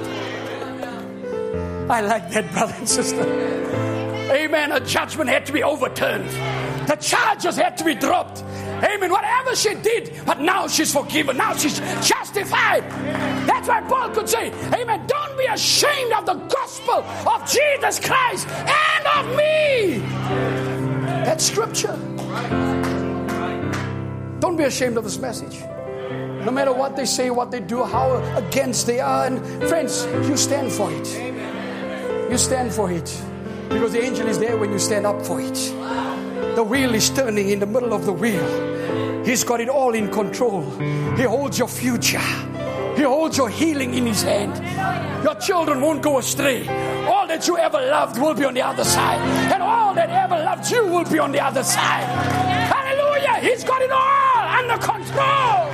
I like that, brother and sister. Amen. A judgment had to be overturned. The charges had to be dropped. Amen. Whatever she did, but now she's forgiven. Now she's justified. That's why Paul could say, amen, don't be ashamed of the gospel of Jesus Christ and of me. That's scripture. Don't be ashamed of this message. No matter what they say, what they do, how against they are. And friends, you stand for it. You stand for it. Because the angel is there when you stand up for it. The wheel is turning in the middle of the wheel. He's got it all in control. He holds your future. He holds your healing in his hand. Your children won't go astray. All that you ever loved will be on the other side. And all that ever loved you will be on the other side. Hallelujah. He's got it all under control.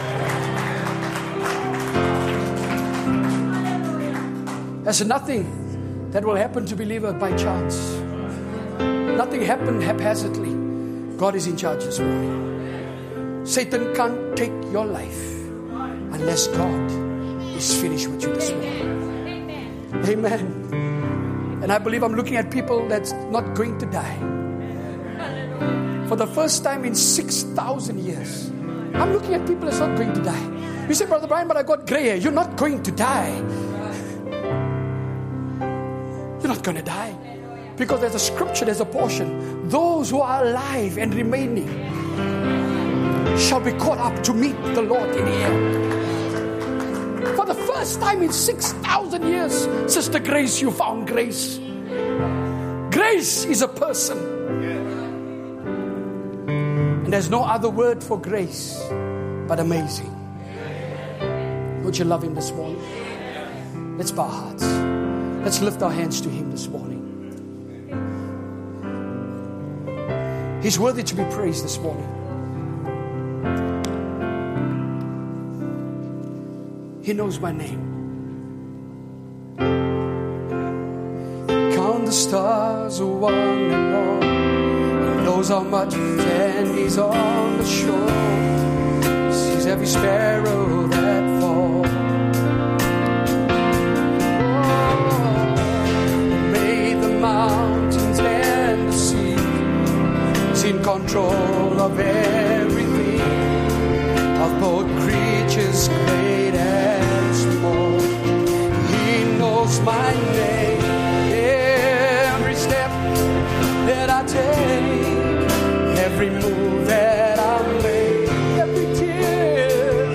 There's nothing that will happen to believer by chance. Nothing happened haphazardly. God is in charge this morning. Satan can't take your life unless God is finished with you this morning. Amen. And I believe I'm looking at people that's not going to die. For the first time in 6,000 years, I'm looking at people that's not going to die. You say, Brother Brian, but I got gray hair. You're not going to die. You're not going to die. Because there's a scripture, there's a portion. Those who are alive and remaining shall be caught up to meet the Lord in the air. For the first time in 6,000 years, Sister Grace, you found grace. Grace is a person. And there's no other word for grace but amazing. Don't you love him this morning? Let's bow our hearts. Let's lift our hands to him this morning. He's worthy to be praised this morning. He knows my name. Count the stars one and one. He knows how much candy's on the shore. Sees every sparrow that falls. Mountains and the sea. He's in control of everything, of both creatures great and small. He knows my name, every step that I take, every move that I make, every tear.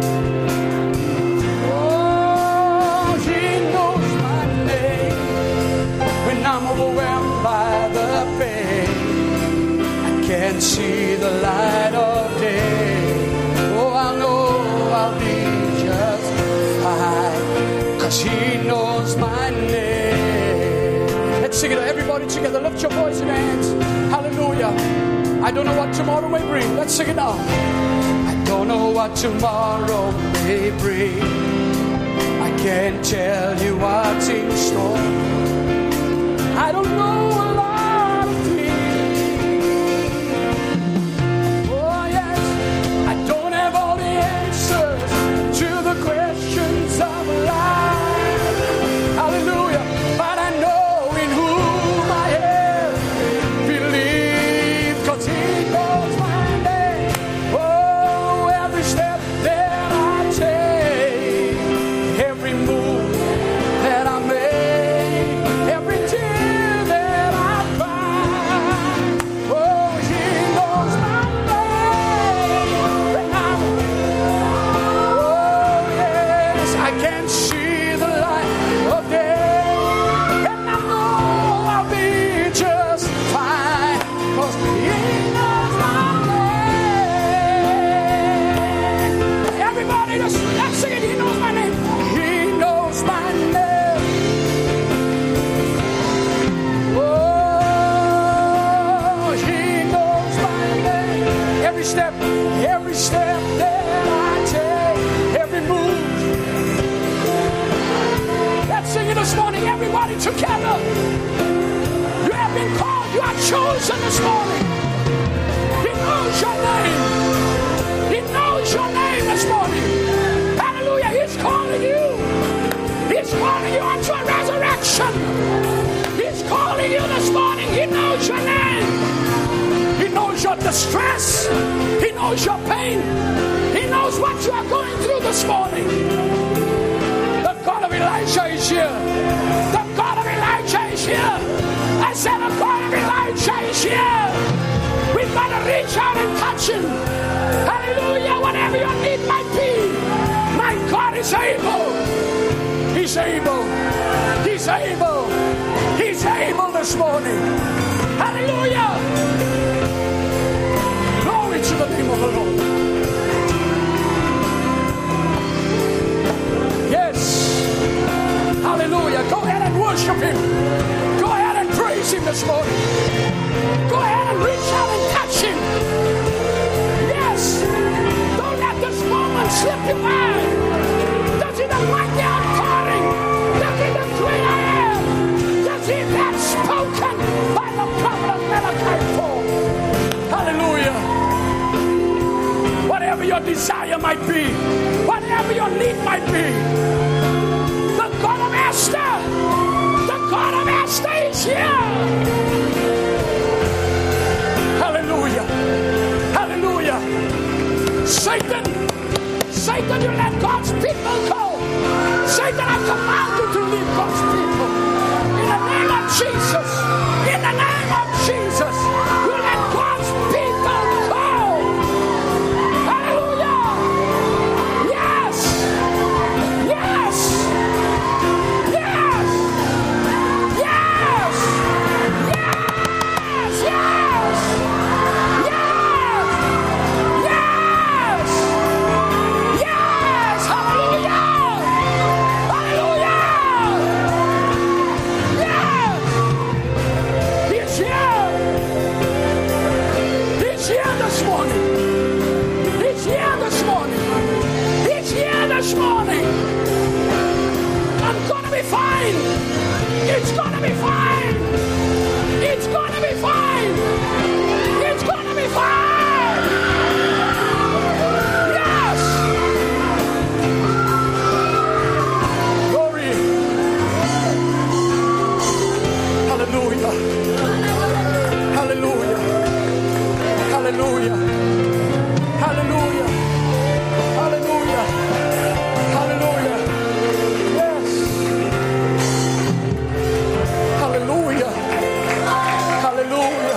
Oh, he knows my name. When I'm overwhelmed by the pain, I can't see the light of day. Oh, I know I'll be just fine, 'cause he knows my name. Let's sing it, everybody together. Lift your voice in your hands. Hallelujah. I don't know what tomorrow may bring. Let's sing it now. I don't know what tomorrow may bring. I can't tell you what's in store. I don't know a lot of things. Oh yes, I don't have all the answers to the questions of life. Hallelujah. But I know in whom I have believed, 'cause he knows my name. Oh, every step that I take, every move that I make, every tear that I cry. Oh, he knows my name. And oh yes, I can see the light of day, and I know I'll be just fine, 'cause he knows my name. Everybody, let's sing it. He knows my name. He knows my name. Oh, he knows my name. Every step that I take, every move. Let's sing it this morning, everybody together. You have been called, you are chosen this morning. He knows your name. He knows knows your name this morning. Hallelujah. He's calling you. He's calling you unto a resurrection. He's calling you this morning. He knows your name. He knows your distress. He knows your pain. He knows what you are going through this morning. The God of Elijah is here. The God of Elijah is here. I said the God of Elijah is here. We've got to reach out and touch him. Hallelujah. Whatever your need might be, my God is able. He's able. He's able. He's able this morning. Hallelujah. Glory to the name of the Lord. Yes. Hallelujah. Go ahead and worship him. Go ahead and praise him this morning. Go ahead and reach out and touch him. Yes. Don't let this moment slip you by. Does he the mighty outpouring? Does he the great I am? Does he that spoken by the prophet of Malachi 4? Hallelujah. Whatever your desire might be, whatever your need might be, the God of Esther is here. Hallelujah. Hallelujah. Satan, you let God's people go. Satan, I command you to leave God's people. In the name of Jesus. In the name of Jesus. You let God's people go. Hallelujah. Yes. Yes. Yes. Yes. Yes. Yes. Yes. Yes. Yes. Hallelujah. Hallelujah. Yes. He's here. He's here this morning. He's here this morning. He's here this morning. I'm gonna be fine. It's gonna be fine. It's gonna be fine. It's gonna be fine. Yes. Glory. Hallelujah. Hallelujah. Hallelujah. Hallelujah. Hallelujah. Hallelujah. Yes. Hallelujah. Hallelujah.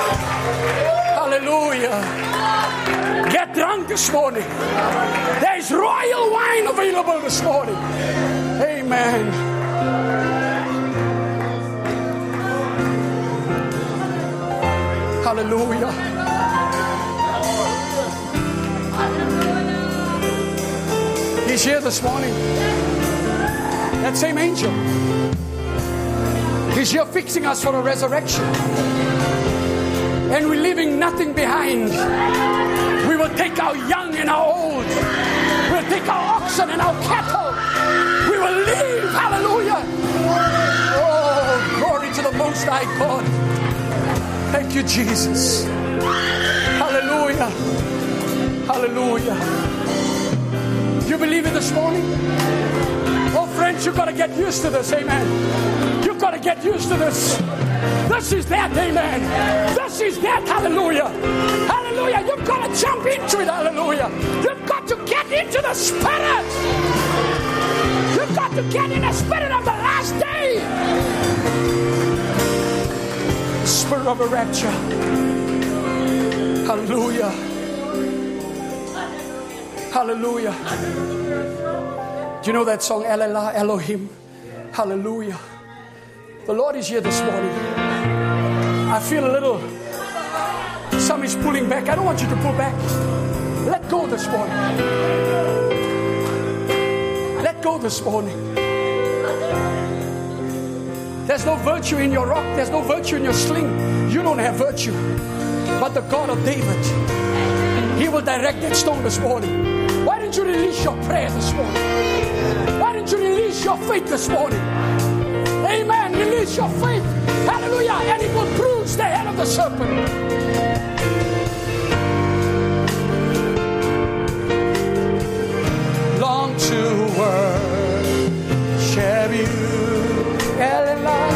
Hallelujah. Get drunk this morning. There's royal wine available this morning. Amen. Hallelujah. He's here this morning. That same angel. He's here fixing us for a resurrection. And we're leaving nothing behind. We will take our young and our old. We'll take our oxen and our cattle. We will leave. Hallelujah. Oh, glory to the Most High God. Thank you, Jesus. Hallelujah. Hallelujah. You believe it this morning? Oh, friends, you've got to get used to this. Amen. You've got to get used to this. This is that. Amen. This is that. Hallelujah. Hallelujah. You've got to jump into it. Hallelujah. You've got to get into the Spirit. You've got to get in the Spirit of the last day. Spirit of a rapture. Hallelujah. Hallelujah. Do you know that song, Elah Elohim? Hallelujah. The Lord is here this morning. I feel a little, some is pulling back. I don't want you to pull back. Let go this morning. Let go this morning. There's no virtue in your rock. There's no virtue in your sling. You don't have virtue. But the God of David, He will direct that stone this morning. Why didn't you release your prayer this morning? Why didn't you release your faith this morning? Amen. Release your faith. Hallelujah. And it will bruise the head of the serpent. worship you, Elena.